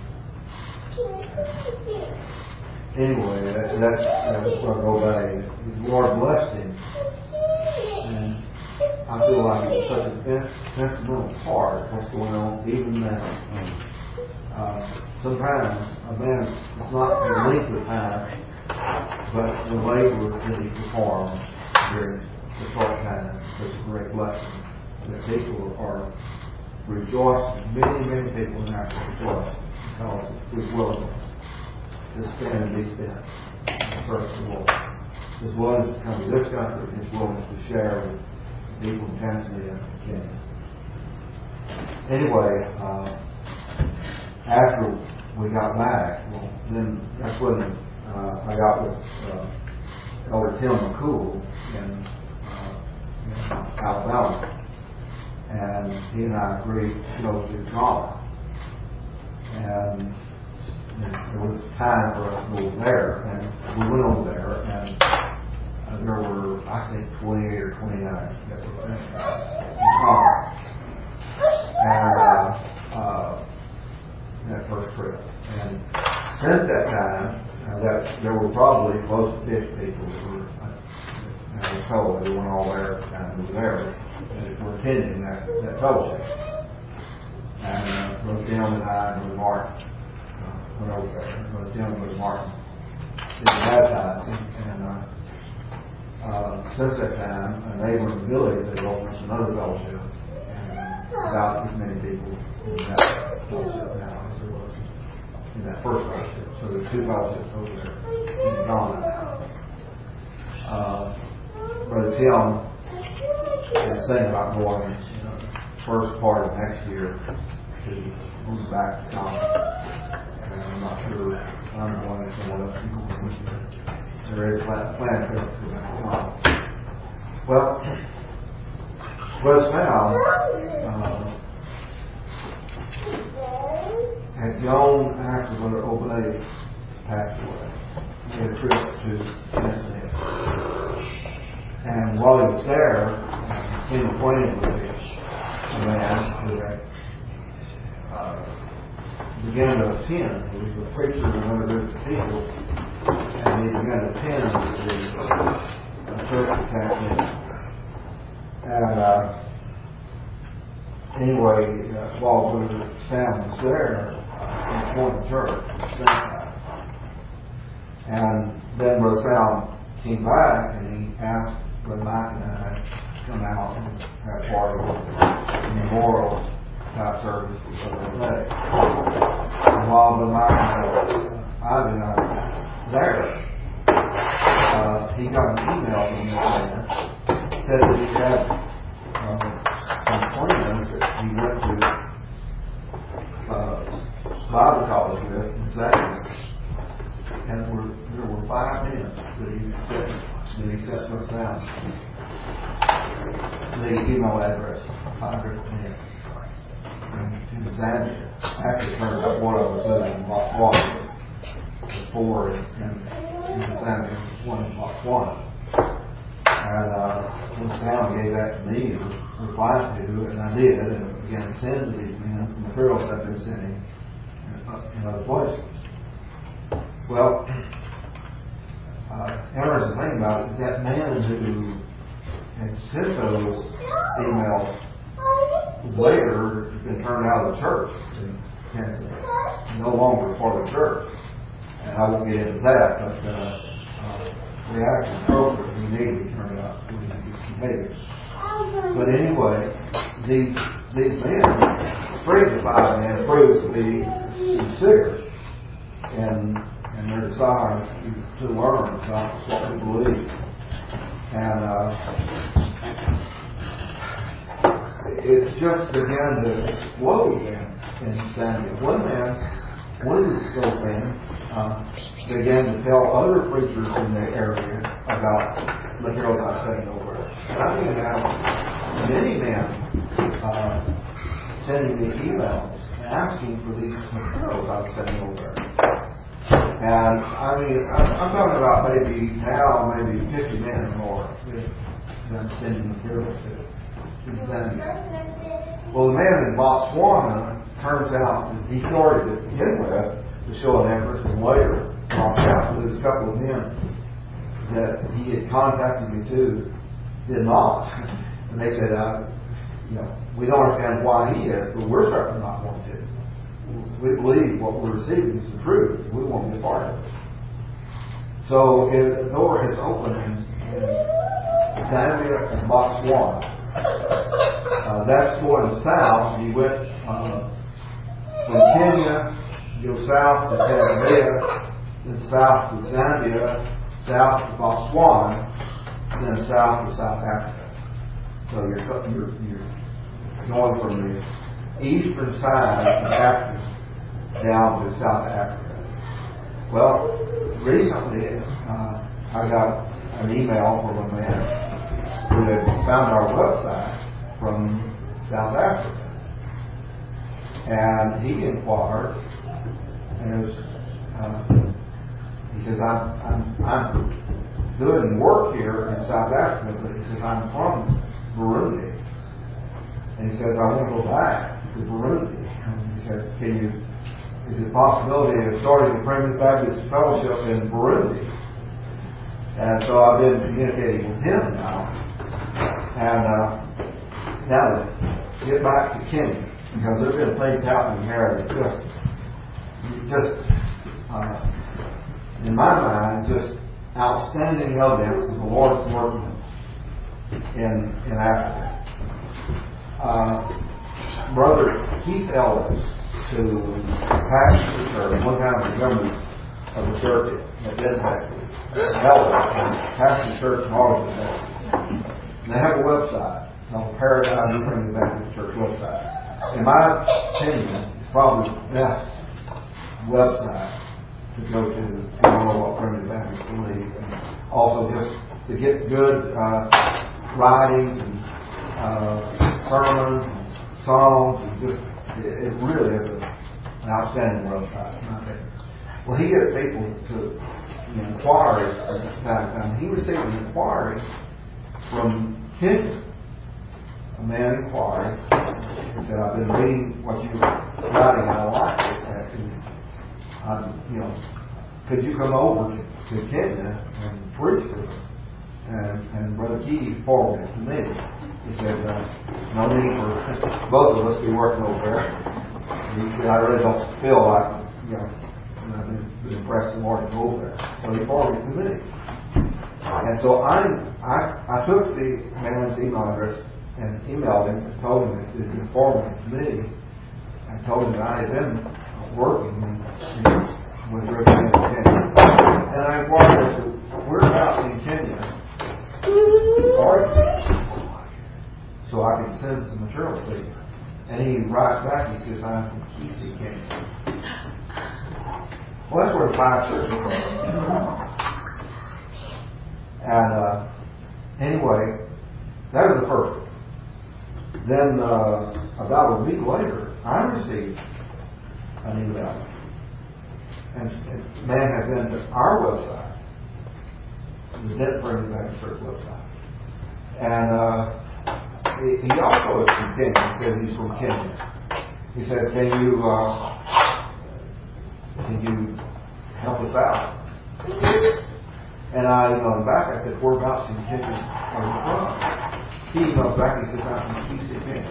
Anyway, that, that's, that's what I go back. The Lord blessed him. And I feel like it was such an instrumental part of what's going on even now. Uh, sometimes a man is not the length of time, but the labor that he performs during the short time is a great blessing. That people are rejoicing. Many, many people now are rejoicing because of his willingness to spend and be spent in the service of the Lord. His willingness to come to this country, his willingness to share with the people in Tanzania and Kenya. Anyway, uh, after we got back, well, then that's when uh, I got with uh, Elder Tim McCool in, uh, in Alabama. And he and I agreed to go to Ghana. And there was time for us to go there, and we went over there, and uh, there were, I think, twenty-eight or twenty-nine that were in Ghana. And uh, uh, that first trip. And since that time, uh, that there were probably close to fifty people that were, uh, I was told they weren't all there at the time we were there, that were attending that, that fellowship. And uh, Brother Tim and I and Brother Martin uh, went over there. Brother Tim and Brother Martin did the baptizing. And uh, uh, since that time, a neighbor in the village, they opened us another fellowship. And about as many people in that fellowship now as there was in that first fellowship. So there's two fellowships over there in Ghana now. Uh, Brother Tim is thinking about going, you know, first part of next year to move back to Ghana. And I'm not sure I'm going to someone else to go with me. There is a plan to go back to Ghana. Well, Brother Sal uh, had gone after Brother Obey passed away. He had a trip to Tanzania. And while he was there, he became acquainted with a man who had uh, began to attend. He was a preacher in another group of people, and he began to attend the uh, church in Tanzania. And uh, anyway, uh, while Brother Sam was there, uh, he joined the church at the same time. And then Brother Sam came back and he asked Brother Mike and I to come out and have part of a memorial type service for Brother Obey. And while Brother Mike and I, I did not there, uh, he got an email from this man. Said that he had uh, some friends that he went to uh, Bible college with in Zachary. And there were, there were five men that he set, that he set us down. the email address I heard in, in Zambia. Actually, turned out what I was doing in Botswana. Four in, in, in Zambia, one in Botswana. And uh, when Sam gave that to me and replied to it, and I did, and began to send to these men the materials I've been sending in, in other places. Well, uh, interesting thing about it, that man who had sent those emails later has been turned out of the church in Kansas, no longer part of the church. And I won't get into that, but uh, uh, the actual program we need to turn out to be behavior. But anyway, these these men, three of the five men, proves to be sincere in, in their desire to, to learn about what we believe. And uh, it just began to explode in, in Zambia. One man, one of those men, uh, began to tell other preachers in the area about materials I sent over. And I didn't have many men uh, sending me emails asking for these materials I was sending over. And I mean, I'm, I'm talking about maybe now, maybe fifty men or more that I'm sending materials to. Well, the man in Botswana, turns out that he started to begin with to show an interest, and later dropped out. There's a couple of men that he had contacted me to did not. And they said, uh, you know, we don't understand why he is, but we're certainly not going to. We believe what we're receiving is the truth. We want to be a part of it. So the door has opened in, in Zambia and Botswana. Uh, that's going south. He went uh, from Kenya, go south to Tanzania, then south to Zambia, south to Botswana, and then south to South Africa. So you're you're, you're going from the eastern side of Africa down to South Africa. Well, recently uh, I got an email from a man who had found our website from South Africa. And he inquired, and it was, uh, he says, I'm, I'm, I'm doing work here in South Africa, but he says, I'm from Burundi. And he says, I want to go back to Burundi. And he says, can you, is it a possibility of starting a Primitive Baptist Fellowship in Burundi? And so I've been communicating with him now. And uh, now to get back to Kenya, because there have been things happening there that just, just uh, in my mind, just outstanding evidence that the Lord's working in in Africa. Uh, Brother Keith Ellis, who pastored the church, one time the governor of the church at Denver, Ellis, pastored the church in Arlington, Texas. And they have a website called Paradigm Primitive Baptist Church website. In my opinion, it's probably the best website to go to to know what Primitive Baptists believe, and also just to get good uh, writings and uh, sermons and songs, and just it, it really is a, an outstanding website. Well, he gets people to you know, inquiry from time to time. He received an inquiry from Kenya. A man inquired. He said, I've been reading what you're writing and I like it. And I'm, you know, could you come over to, to Kenya and preach for us? And, and Brother Keith forwarded it to me. He said, uh, no need for both of us to be working over there. And he said, I really don't feel like, you know, I've been impressed the Lord to go over there. So he forwarded it to me. And so I, I I took the man's email address and emailed him and told him that he had informed to me. I told him that I had been working in, in, with representing Kenya. And I inquired as to whereabouts in Kenya are you? So I could send some material to you. And he writes back, he says, I'm from Kisii, Kenya. Well, that's where the five churches are. And uh, anyway, that was the first one. then uh, about a week later, I received an email. And the man had been to our website, the Denver Baptist Church website. And uh, he, he also is from Kenya. He said he's from Kenya. He said, can you, uh, can you help us out? And I emailed him back. I said, whereabouts in Kenya are you from? He emailed back. He said, I'm from Key City, Kenya.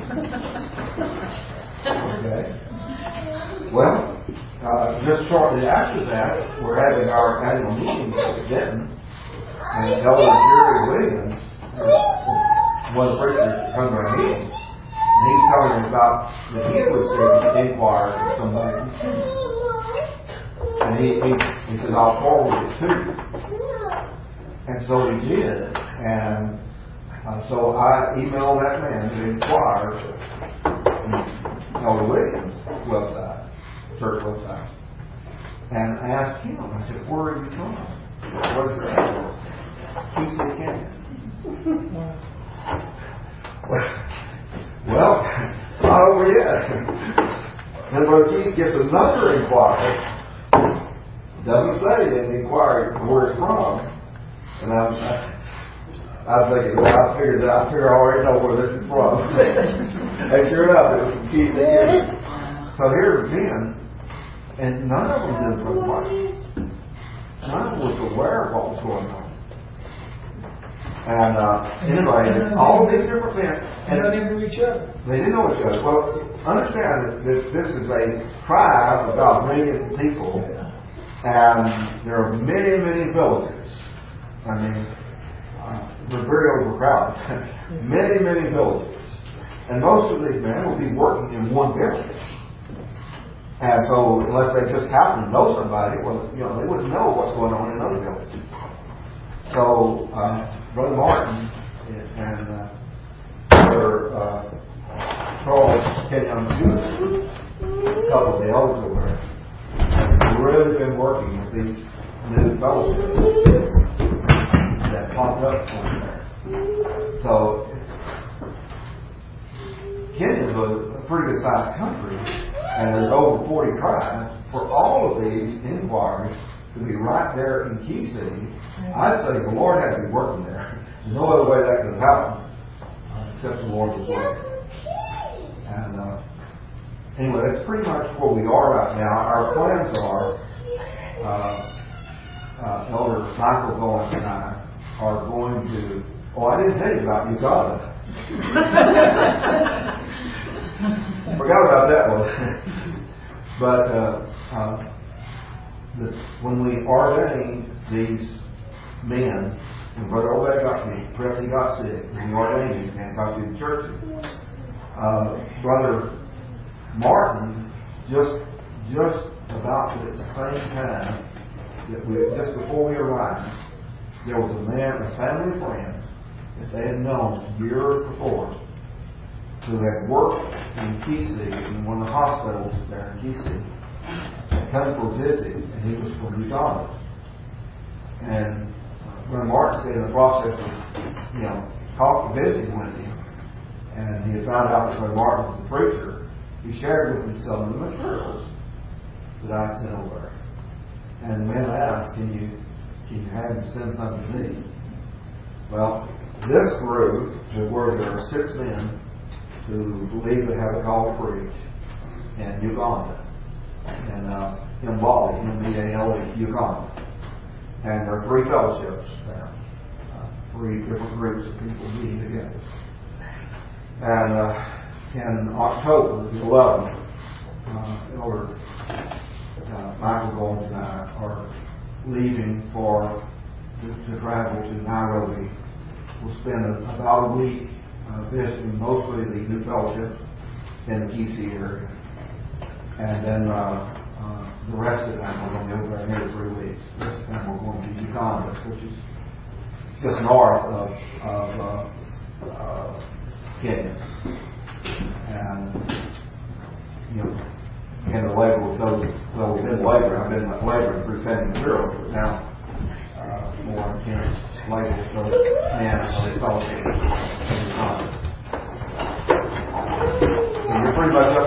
Okay. Well, uh, just shortly after that, we're having our annual meeting at Denton. And Elder Jerry Williams, one of the preachers, come to our meeting. And he's telling me about that he received an inquiry from somebody from Kenya. And he, he, he said, I'll forward it to you. And so he did. And uh, so I emailed that man who inquired on Elder Williams' website, church website, and asked him, I said, where are you from? What is your address? He said, Kenya. Well, it's not over yet. And Brother Keith gets another inquiry. Doesn't say in the inquiry where it's from. And I'm, I was thinking, well, I figured that I figure I already know where this is from. And sure enough, it was from Keith again. So here's ten, and none of them did Brother Martin. None of them was aware of what was going on. And uh, anyway, all of these different men, and they didn't know each other. They didn't know each other. Well, understand that this, this is a tribe of about a million people, and there are many, many villages. I mean, uh, they're very overcrowded. many, many villages, and most of these men will be working in one village. And so, unless they just happen to know somebody, well, you know, they wouldn't know what's going on in other villages. So, uh, Brother Martin and uh, Brother uh, Charles Kenyon Junior, a couple of the elders over there, have really been working with these new fellowships that popped up over there. So, Kenya's a pretty good sized country, and there's over forty tribes. For all of these inquiries to be right there in Key City, I'd say the Lord had to be working there. There's no other way that could have happened uh, except the Lord was working. And uh, anyway, that's pretty much where we are right now. Our plans are, uh, uh, Elder Michael Goins and I are going to, oh, I didn't tell you about Uganda. Forgot about that one. But uh, uh, the, when we ordained these men, and Brother Obed got me, he got sick, and we ordained these men, got to the church. Uh, Brother Martin, just just about at the same time, that we, just before we arrived, there was a man, a family friend, that they had known years before, who had worked in Kisii, in one of the hospitals there in Kisii, had come for a visit, and he was from Uganda. And Brother Martin said in the process of, you know, talking, visiting with him, and he had found out that Brother Martin was a preacher, he shared with him some of the materials that I had sent over. And the man asked, can you, can you have him send something to me? Well, this grew to where there are six men who believe they have a call to preach in Uganda, and uh, in Bali, in the Uganda. And there are three fellowships there, uh, three different groups of people meeting together. And uh, in October the eleventh, uh, Elder uh, Michael Goins and I are leaving for to, to travel to Nairobi. We'll spend a, about a week uh, visiting mostly the new fellowships in the Kisii area, and then uh, uh, the rest of the time we're going to be over there nearly three weeks. The rest of the time we're going to Uganda, which is just north of, of uh, uh, Kenya. And you know, again, the labor with those. Well, we've been laboring. I've been laboring through sending materials, but now. Uh, more intense label for man and the fellowship.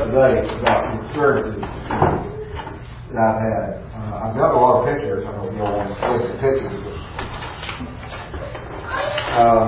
up to date about the experiences that I've had. Uh, I've got a lot of pictures. I don't know if you all want to show the pictures. But, uh,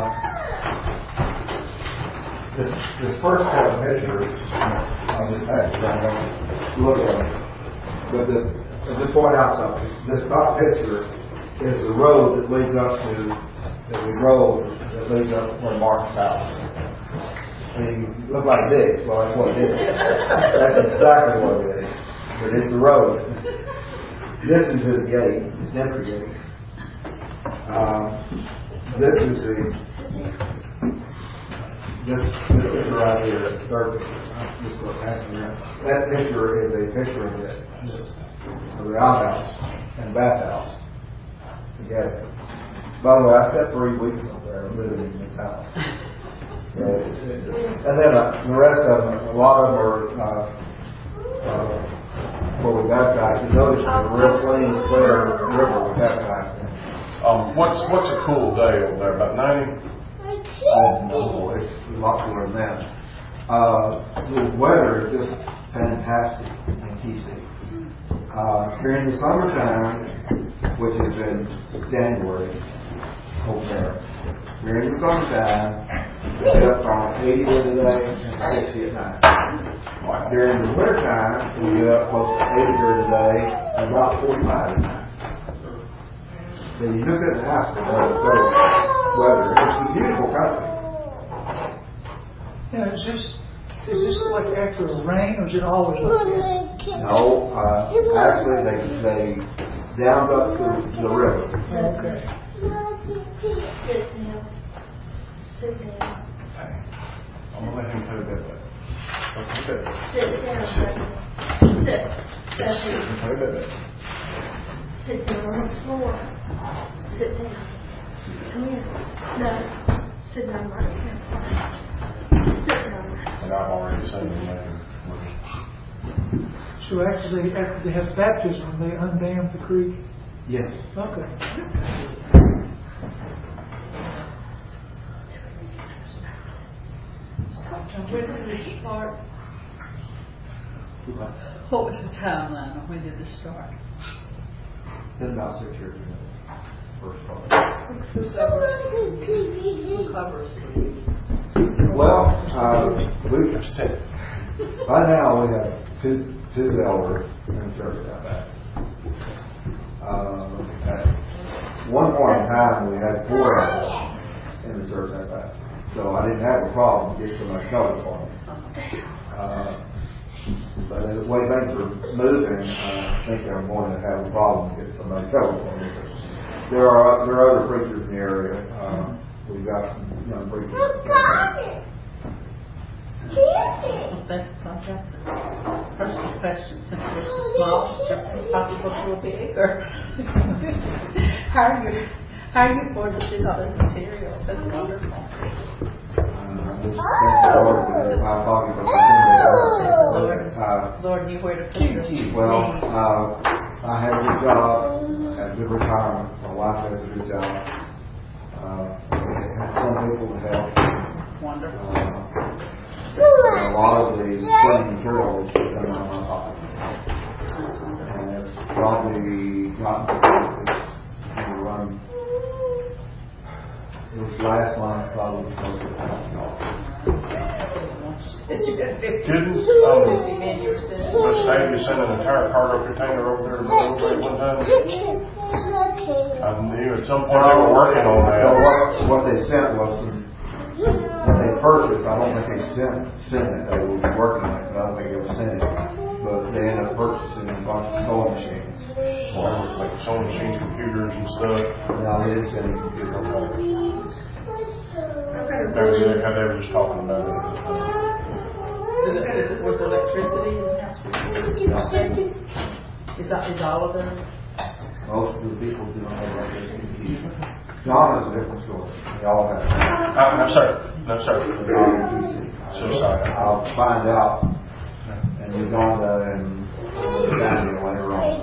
this this first set of pictures, I'll just pass it around and look at it. But the, I'll just point out something. This top picture is the road that leads up to that we drove that leads up to Mark's house. I mean, it looked like this. Well, that's what it is. That's exactly what it is. But it's the road. This is his gate. It's entry gate. Um, this is the this, this picture right here. The third picture. Just look past me. That picture is a picture of the, of the outhouse and bathhouse together. By the way, I spent three weeks up there living in this house. So, and then uh, the rest of them, a lot of them are uh, uh, where we baptized. You notice the real clean, clear river we baptized in. Um, what's what's a cool day over there? About ninety? Oh no, it's a lot cooler than that. Uh, the weather is just fantastic in T C. Uh, during the summertime, which is in January over there. During the summertime, we get up from eighty during the day and sixty at night. Wow. During the wintertime, we get up close to eighty during the day and about forty-five at night. So you look at the house for those weather. It's a beautiful country. Yeah, is this is this like after a rain, or is it always like that? No, uh, actually they they dammed up the, the river. Okay. Sit down. Sit down. I'm gonna let him put it that way. Okay, sit. Sit down. Sit. That's it. Put it that way. Sit down on the floor. Sit down. Come here. No. Sit down right here. Sit down. And I've already seen him making. So actually, after they have baptism, they undam the creek. Yes. Okay. When did this start? What was the timeline of when did this start? Been about six years ago. First part. Who covers? Who covers? Well, uh, we by now we have two two elders in the church out there. Uh, at one point in time, we had four elders in the church out there. So I didn't have a problem getting somebody covered for me. Uh, but the way things are moving, uh, I think I'm going to have a problem getting somebody covered for me. There are there are other preachers in the area. Uh, we've got some young preachers. That's fantastic. First question, since we're so small, is your pocketbook real big, or how are you how are you affording to do all this material? That's wonderful. Uh, Lord knew where to put your well, uh, I have a good job, I have a good retirement, my wife has a good job. Uh, some people to help. It's wonderful. Uh, and a lot of the printing materials done out of my pocket. And it's probably gotten to run. It was last month, probably close to a thousand dollars. Didn't um, Miss Davey send an entire cargo container over there to Millway one time? I knew at some point they were working on that. So what, what they sent was some, when they purchased, I don't think they sent, sent it, they were working on it, but I don't think they were sending it. But they ended up purchasing a bunch of sewing machines. Well, like sewing machine computers and stuff. No, they didn't send any computers. That was it, how they were just talking about it. Is it, is it, was electricity in the house before? Is that is all of them? Most of the people do not have electricity. John is a different story. They all have. Uh, no, sir. No, sir. So sorry. I'll find out. And Uganda and Zambia later on.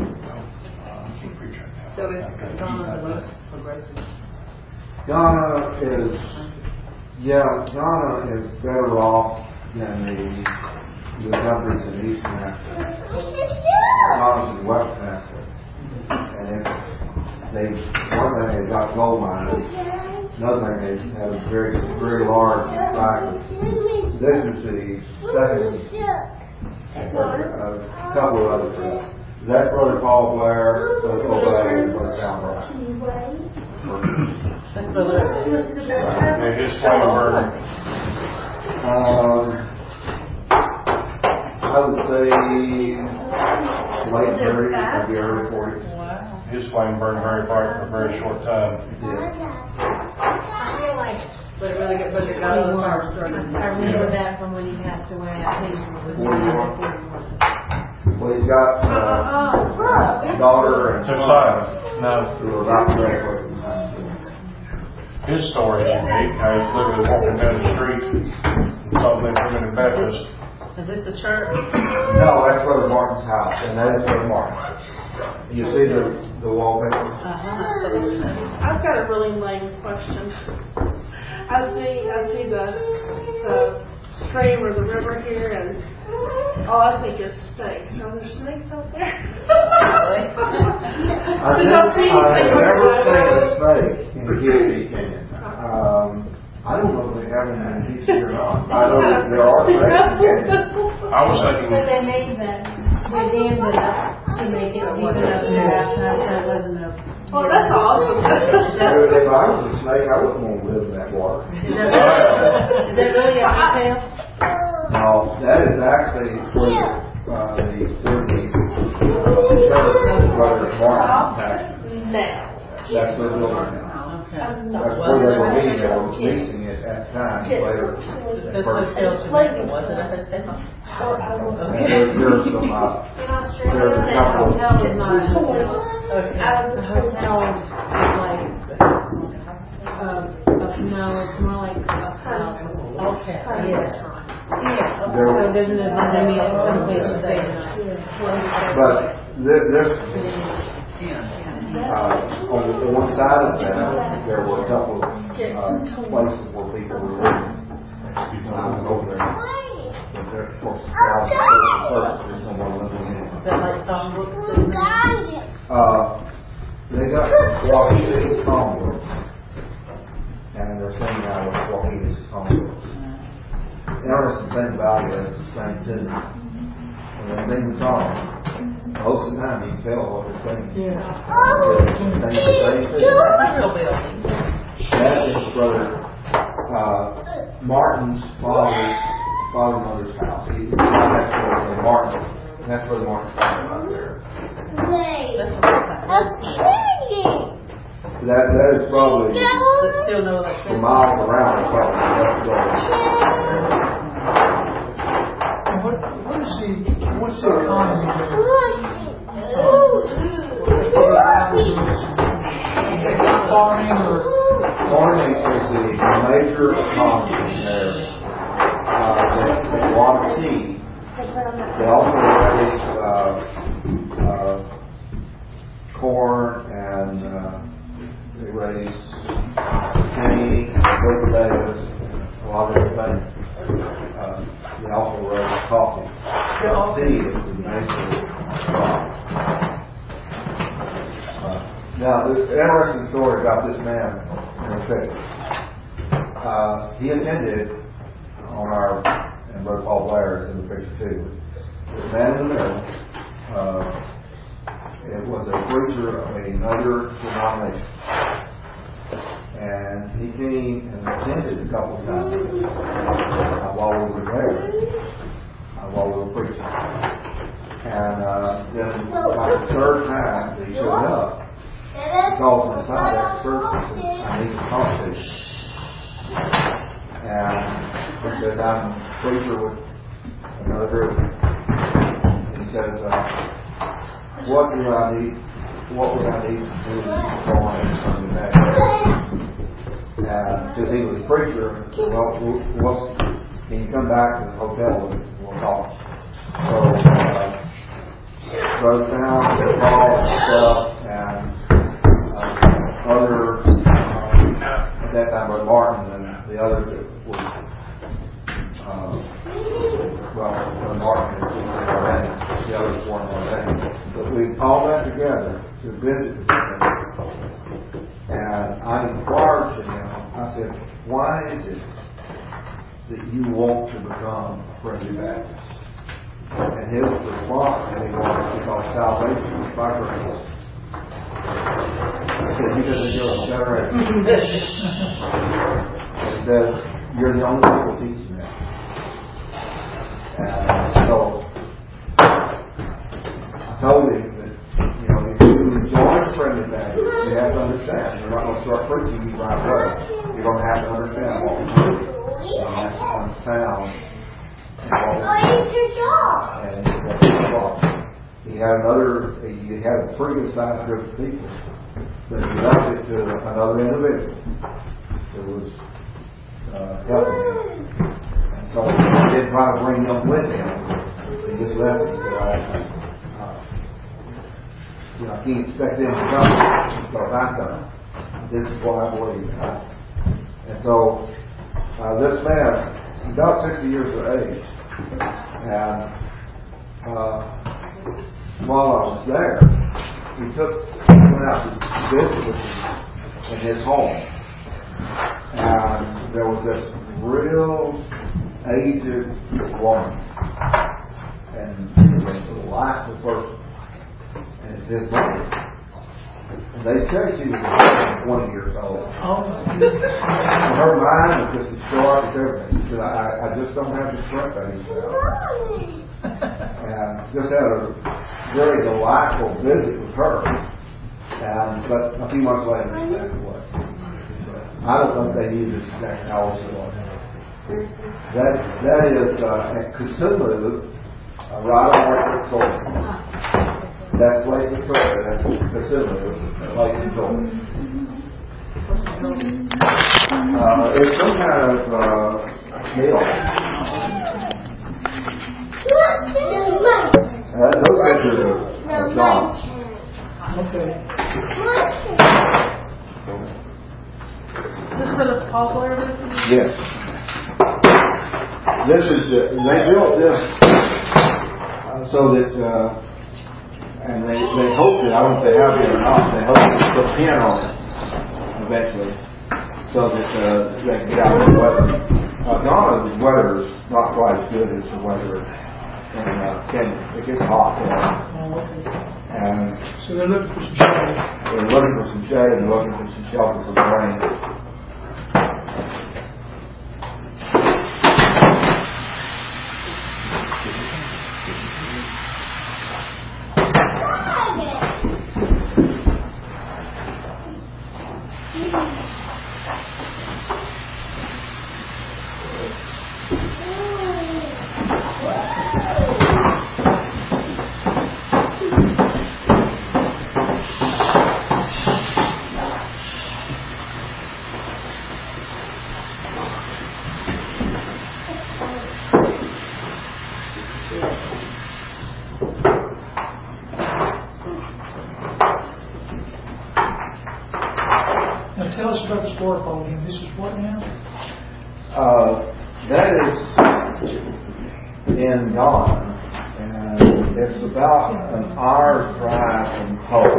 So is Ghana the most progressive? Ghana is, yeah, Ghana is better off than the the countries in Eastern Africa, Thomas in Western Africa. And if they, one thing they've got gold mines, another thing they have a very, very large factory. This is the second, or a couple of other products. That's Brother Paul Blair, Brother Obey, and Brother Sam Brown. That's Brother. Yeah, his flame burn. Um, I would say late thirties, maybe early forties. Wow. His flame burned very bright for a very short time. I feel like But it really got, but it got a little power started. I remember that from when he passed away. I think it was Well, he's got uh, a daughter and Josiah. No. who are about to graduate from high school. His story is unique. How he's literally walking down the street and saw them Primitive Baptist. Is this a church? No, that's Brother Martin's house, and that is Brother Martin. You see the, the wallpaper? Uh-huh. I've got a really lame question. I see, I see the the stream or the river here, and all I think is snakes. Are there snakes out there? I've Did never, I see I've anything never like seen that? a snake in the Gilby Canyon. Um, I don't know if they have them in D C or not. I know that there are snakes in the canyon. I was thinking, But they made that, they dammed it up to make it deep enough to have time, that wasn't a. Well, that's awesome. If I was a snake, I wouldn't want to live in that water. Is that really, is that really a hotel? No, that is actually where uh, the where the church Brother Martin passed. No. That's where the building is. Okay. That's where they were meeting. They were leasing it at the time. Later, This they purchased it. hotel Jamaica, was it a hotel? And there, there's some. Uh, In Australia, There's a that couple of- hotel is not a hotel. Okay. The hotel is like, uh, no, it's more like a house. Okay, Yes. yeah. there, So there's an, there's a meal, some place to stay. but this, this Yeah. uh, on, on one side of that, there were a couple of uh, places where people were living. When I was over there, but there, of course, crowds of social services, no one living in it. Is that like Songbrook? Uh, they got Swahili songbooks, and they're singing out of Swahili songbooks. The interesting thing about it is the same tune. When they sing the song, most of the time you can tell what they're singing. Yeah. They sing the same thing. Real big. That is Brother uh, Martin's father's father mother's house. He, that's Brother Martin. That's Brother Martin's father out there. That's That that is probably But still no for electricity. miles around. It's probably the best building. And what, what is the, what's the economy there? Farming or? Farming is the major economy there. Uh, they, they a lot of tea. They also raise uh, uh, corn and uh, they raise cane, baked potatoes, a lot of other things. Uh, they also raise coffee. But tea is the major crop. Uh, now, there's an interesting story about this man in the picture. Uh, he attended on our, and Brother Paul Blair is in the picture too. The man in the middle, uh, it was a preacher of another denomination. And he came and attended a couple of times uh, while we were there, uh, while we were preaching. And uh, then about the third time that he showed up, he called us inside after church and said, I need to talk to you. And he said, I'm a preacher with another group. And he says, uh, what do I need, what would I need to do to go on and Sunday night? And because he was a preacher, I said, well, what's, can you come back to the hotel and we'll talk? So, uh, Brother Sam, Paul, myself, and uh, other, uh, at that time, Brother Martin and the others that were, uh, well, Brother Martin and the others weren't on that. But we all got together to visit with him. And I inquired to him, I said, why is it that you want to become a Friendly Baptist? And his response to me was, because salvation is by grace. I said, because of your generation. He said, you're the only one who will teach me that. And so I told him that, you know, if you join a Friendly Baptist, you have to understand. You're not going to start preaching you right away. You're going to have to understand what we're doing. You're going to have to understand and what we're doing. And he had another, he had a pretty good sized group of people, but he left it to another individual who was uh, helping him. And so he didn't try to bring them with him. He just left it. He said, I, uh, you know, I can't expect them to come because I've done it. This is what I believe. And so uh, this man, he's about sixty years of age, and uh, while I was there, he took went out to visit with me in his home, and there was this real aged woman, and she was a delightful person, and it's his mother. And they said she was twenty years old. Oh. Her mind was just as sharp as everything. She said, I, I just don't have the strength I used to have. And just had a very delightful visit with her. And but a few months later, she passed away. I don't know if they knew this exact house it was. That that is uh, at Kasumu, uh, right on Lake Victoria. That's Lake Victoria. That's Kasumu, Lake Victoria. Uh, it's some kind of uh, hill. Uh, those pictures are, are John's. Okay. Is this for the poplar? Yes. This is, uh, they built this uh, so that, uh, and they, they hoped that, I don't know if they have it or not, they hoped to put a pin on it eventually so that uh, they can get out of the weather. Uh, Ghana's weather is not quite as good as the weather in uh, Kenya. It gets hot there. Oh, okay. And So they're looking for some shelter. they're looking for some shade and looking for some shelter from the rain. Now tell us about this waterfall again. This is what now? Uh, that is in Ghana, and it's about an hour's drive from Poe.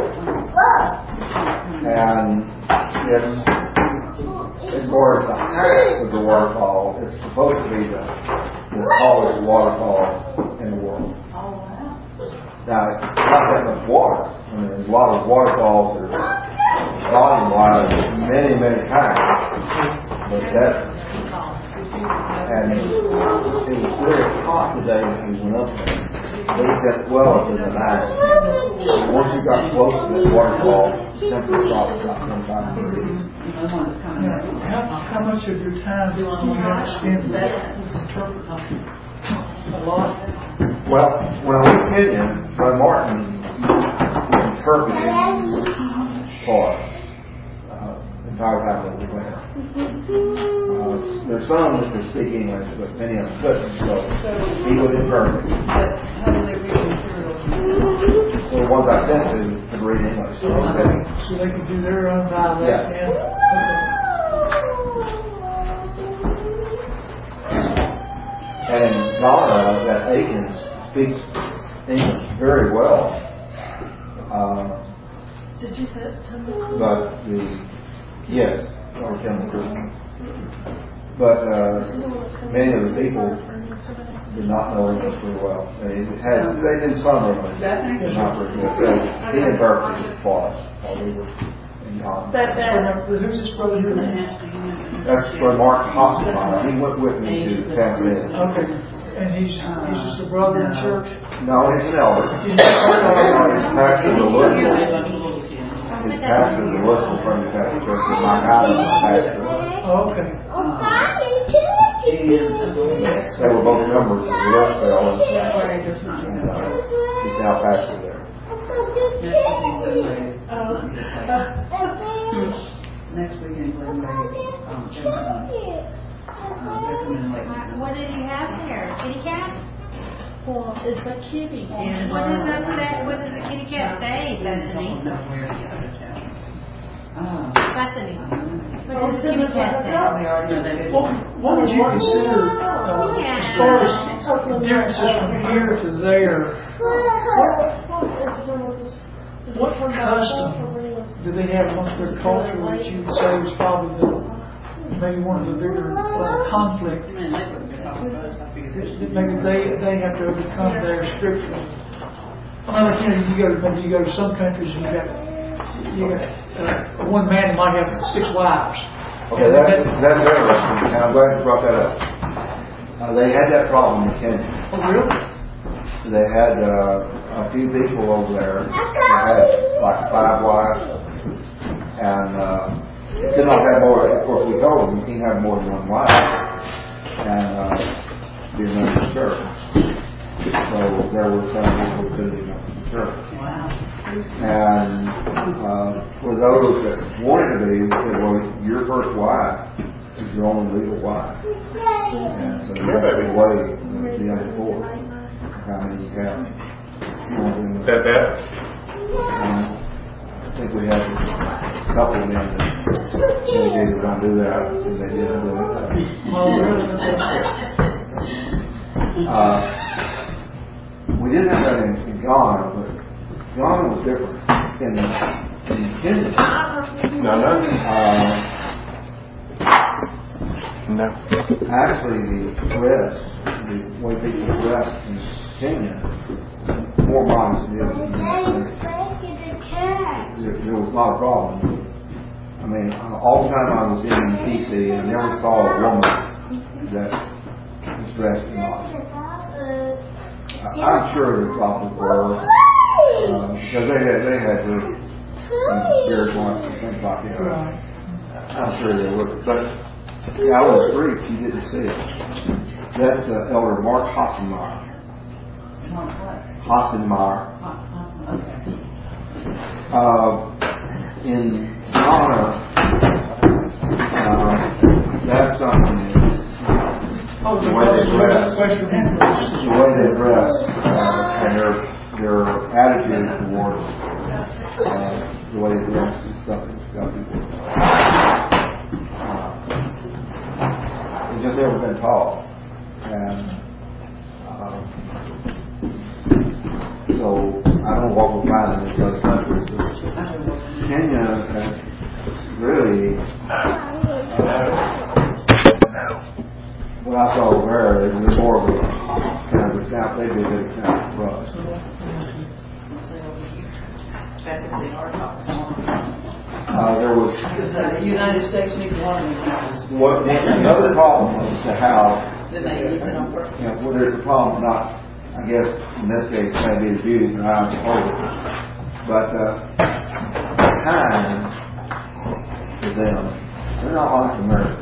And it's, it's more the height of the waterfall. It's supposed to be the, the tallest waterfall in the world. Oh, wow. Now, it's not that much water. I mean, there's a lot of waterfalls that are volume-wise many, many times. But that, and it was really hot today when we went up there. But it got well up in the night. Once you got close to that waterfall, the temperature dropped about twenty-five degrees. Now, how, how much of your time do you have to spend with interpreting? A lot? Well, when I was in Kenya, Brother Martin interpreted for uh, the entire time that we were there. Uh, there's some that could speak English, but many of them couldn't, so he would interpret. But how do they read the material? Well, the ones I sent to could read English. So they, So they can do their own dialect? Yeah. Okay. and Donna, that Aikens, speaks English very well. Uh, Did you say it's ten? but the, yes, or Tim Christian. But uh, many of the people did not know English very well. They had, they did some English, but not very good. So he and Berkeley was far while we were in Ghana. But that, Who's this brother here? That's where Mark Hossenmeyer, he went with me to Tanzania. Okay. And he's, he's just a brother in church? No, he's an elder. He's pastor of the Louisville. He's pastor of the Louisville Friendly Baptist Church, and my God is a pastor. Oh, okay. They were both members of the Louisville, and uh, he's now pastor there. Next weekend, Glen Lake. What did you have there? Kitty cat? well, it's a kitty. And, What does that uh, say? What does the kitty cat say, Bethany? Ah. Bethany. What does the kitty cat say? They already know that. What, what would you consider, uh, as far as differences from here to there, what custom do they have amongst their culture that you would say is probably the, maybe one of the bigger uh, conflict? Maybe they they have to overcome their scripture. I mean, you know, you go to you go to some countries and you got you got uh, one man might have six wives. Okay, that, that's very interesting. And I'm glad you brought that up. Uh, they had that problem in Kenya. Oh, really? They had uh, a few people over there that had like five wives, and uh, did not have more. Of course, we told them he had more than one wife, and uh, be a member of the church. So there were some people who couldn't be members of the church. Wow. And uh, for those that wanted to be, we said, well, your first wife is your only legal wife. And so you have to wait the other four, how many you have. That that? And I think we had a couple of men that they didn't want to do that, and they didn't do it. Uh, we didn't have that in, in Ghana, but Ghana was different. In, in Kenya, No, no. uh, No. actually the dress, the way people dress in Kenya, more modest than it is in the United States. There, there was not a problem. I mean, all the time I was in D C, I never saw a woman that was dressed modest. I'm sure there probably were, uh, because they had they had the spiritual and things like that. I'm sure there were, but yeah, I was brief. You didn't see it. That's uh, Elder Mark Hossenmeyer. Hossenmeyer. Okay. Uh, in Ghana, uh, that's something. Oh, The way they dress, question. the way they dress, uh, and their their attitude towards uh, the way they dress is something that's got people. Uh, it's just never been taught, and uh, so I don't know what we're finding in these other countries. Kenya has really. Uh, What I saw there is more of a kind of example. They did an example for us. Uh, there was Because the United States needs one of these. what another problem was to have. Then they use it on purpose. You know, well, there's a problem. Not, I guess, in this case, maybe the Jews and I was older, but uh, time to them, they're not like America.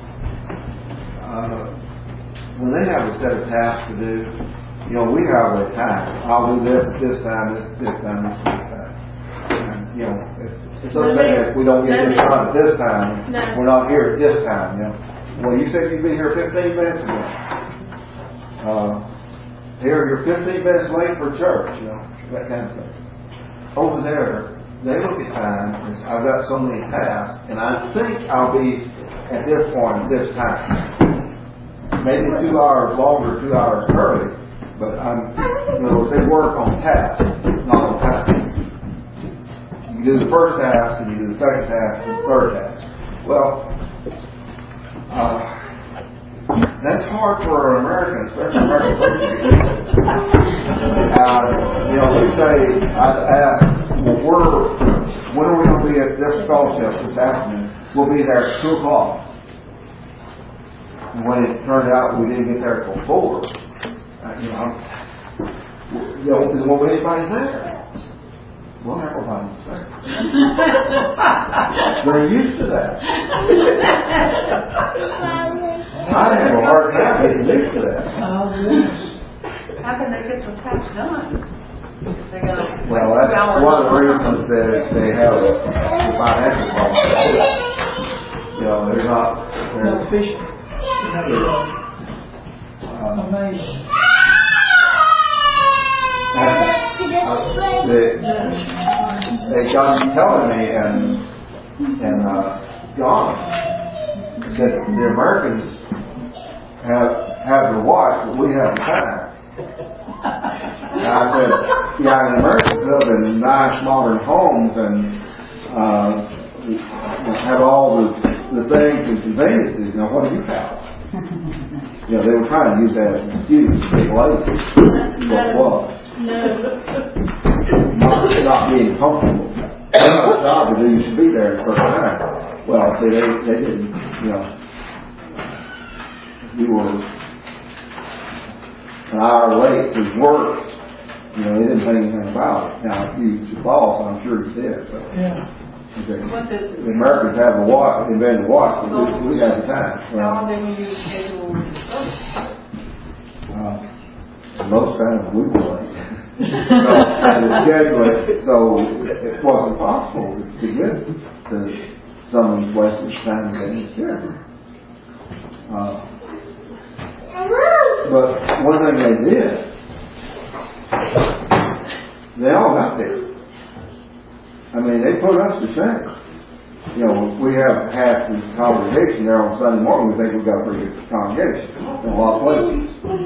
Uh, when they have a set of tasks to do, you know, we have a time. I'll do this at this time, this this time, this this time. And, you know, it's, it's okay if we don't get this done at this time. No. We're not here at this time. You know, well, you said you'd be here fifteen minutes ago. Uh, here you're fifteen minutes late for church. You know, that kind of thing. Over there, they look at time and say, I've got so many tasks, and I think I'll be at this point at this time. maybe two hours longer, two hours early, but I'm, you know, they work on task, not on time. You do the first task, and you do the second task, and the third task. Well, uh, that's hard for an American, especially an American person. Uh, you know, we say, I ask, well, we're, when are we going to be at this fellowship this afternoon? We'll be there at two o'clock. And when it turned out we didn't get there till four, uh, you know, you know, well, anybody's there. Well, everybody's there. They're used to that. I have a hard time getting used to that. Oh, goodness. How can they get the task done? They got a, Well, like, that's two hours one of the on reasons that they have the financial problem. You know, they're not, Not they're, efficient. uh, Amazing. they, they got telling me and, and, uh, John, that the Americans have, have the watch, but we have the time. And I said, yeah, the Americans live in nice modern homes and uh, have all the, the things and conveniences. Now, what do you have? You know, they were trying to use that as an excuse to get lazy. What it was. Not, not being comfortable. That's our job to do. You should be there at a certain time. Well, see, they, they didn't, you know, you were an hour late to work, you know, they didn't think anything about it. Now, if you was your boss, I'm sure he did. So. Yeah. Okay. The Americans have a watch, invented a watch, but we, we have the time. How often do you schedule your service? Uh, most times we were late. So, and the schedule it, so it wasn't possible to get to some of these places time to get scheduled. Uh, But one thing they did, they all got there. I mean, they put us to shame. You know, we have half the congregation there on Sunday morning. We think we've got a pretty good congregation in a lot of places.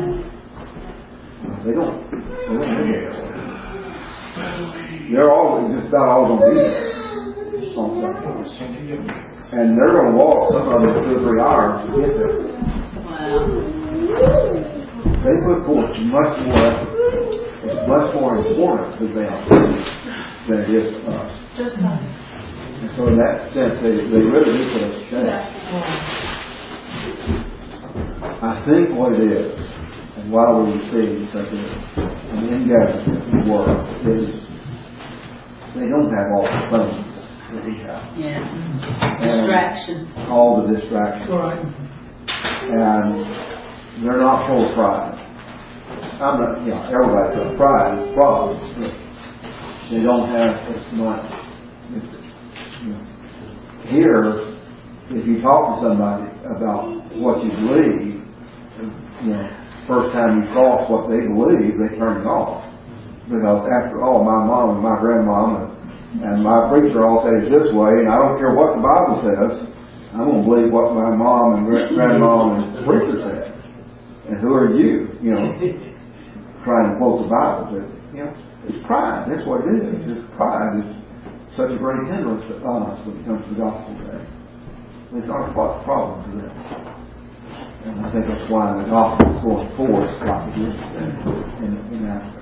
They don't. They don't do it. They're all just about all going to be there on Sunday. And they're going to walk some of them two or three hours to get there. Wow. They put forth much more effort. It's much more important to them than it is to us. Just like. And so in that sense, they, they really do put us to shame. I think what it is, and why we see such an engagement work, is they don't have all the things that we have. Yeah. And Distractions. all the distractions. Right. And they're not full of pride. I'm not, you know, everybody's got pride, it's problems, but they don't have as much. You know, here, if you talk to somebody about what you believe, you know, first time you cross what they believe, they turn you off. Because after all, my mom and my grandmom and, and my preacher all say it this way, and I don't care what the Bible says, I'm going to believe what my mom and grandmom and the preacher said. And who are you, you know, trying to quote the Bible? But, you know, it's pride. That's what it is. It's pride is such a great hindrance to us when it comes to the gospel today. It's our problem to them. And I think that's why the gospel is going forth like it is today in, in Africa.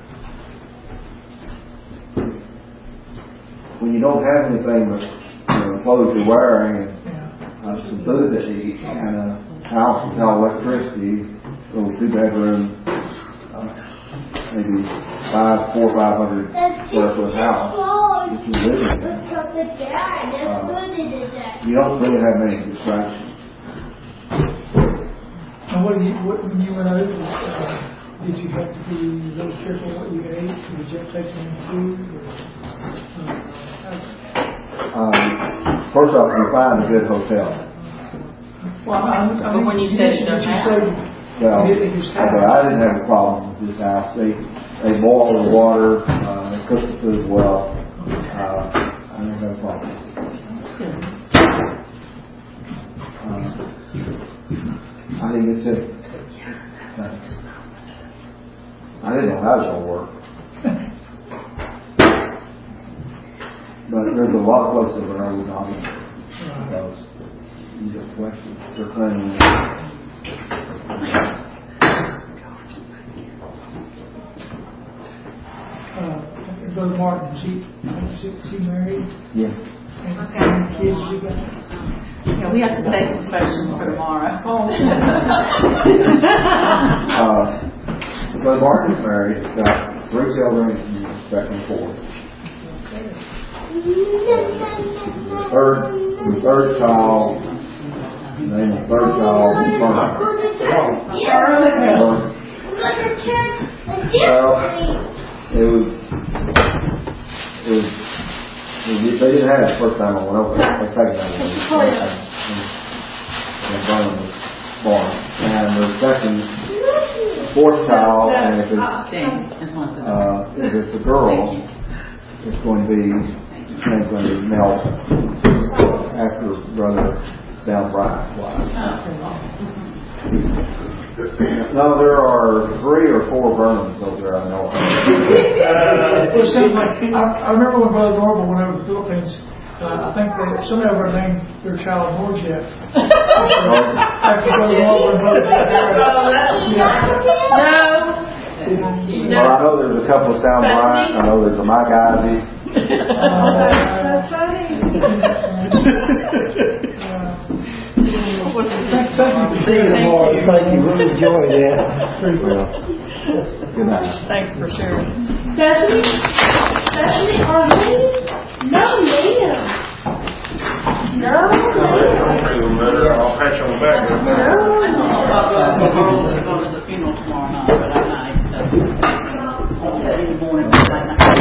When you don't have anything but, you know, clothes you're wearing and uh, some food to eat and a house without electricity, a little two-bedroom, uh, maybe five, four, five hundred square foot house that you live in. Uh, you don't really have many distractions. And what do you, what, when you went over, uh, did you have to be really careful what you ate? Did you take any food? Or, um, first off, you find a good hotel. Well, I, I But mean, when you said you don't you have- say Well, you didn't use okay, I didn't have a problem with this house. They they boil the water, uh, they cook the food well. Uh, I didn't have a problem. Uh, I think it's just Thanks. I didn't know how it was gonna work. But there's a lot of places that are not in there because you get questions. They're claiming Uh, Brother Martin, is he, is he, is he married? yeah. And how many kids you got? Yeah, we have to take some questions for tomorrow. Oh, Uh, Brother Martin's married. He's got three children. He's expecting four. The third, the third child, the name of the third child is Fern. Well, it was, it was, it was, they didn't have it the first time I went over there. The second time I went over there. And Fern was born. And the second, fourth child, and if it's, uh, if it's a girl, it's going to be, his name's going to be Mel, after Brother Sam Bryant's wife. No, there are three or four Burnhams over there, I know. Well, it seems like, I, I remember when Brother Norval went over to the Philippines, uh, I think that somebody over there named their child Morjet. After Brother Norval and Brother Well, I know there's a couple of Sam Bryant, I know there's a Mike Ivy. That's funny. See you tomorrow. Thank you. Really enjoyed that. Well, good night. Thanks for sharing. Stephanie? Stephanie, are they? No, ma'am. No, Don't ma'am. feel better. I'll pat you on the back. I don't know about the girls that go to the funeral tomorrow night, but I might. Uh, I'll tell you in the morning.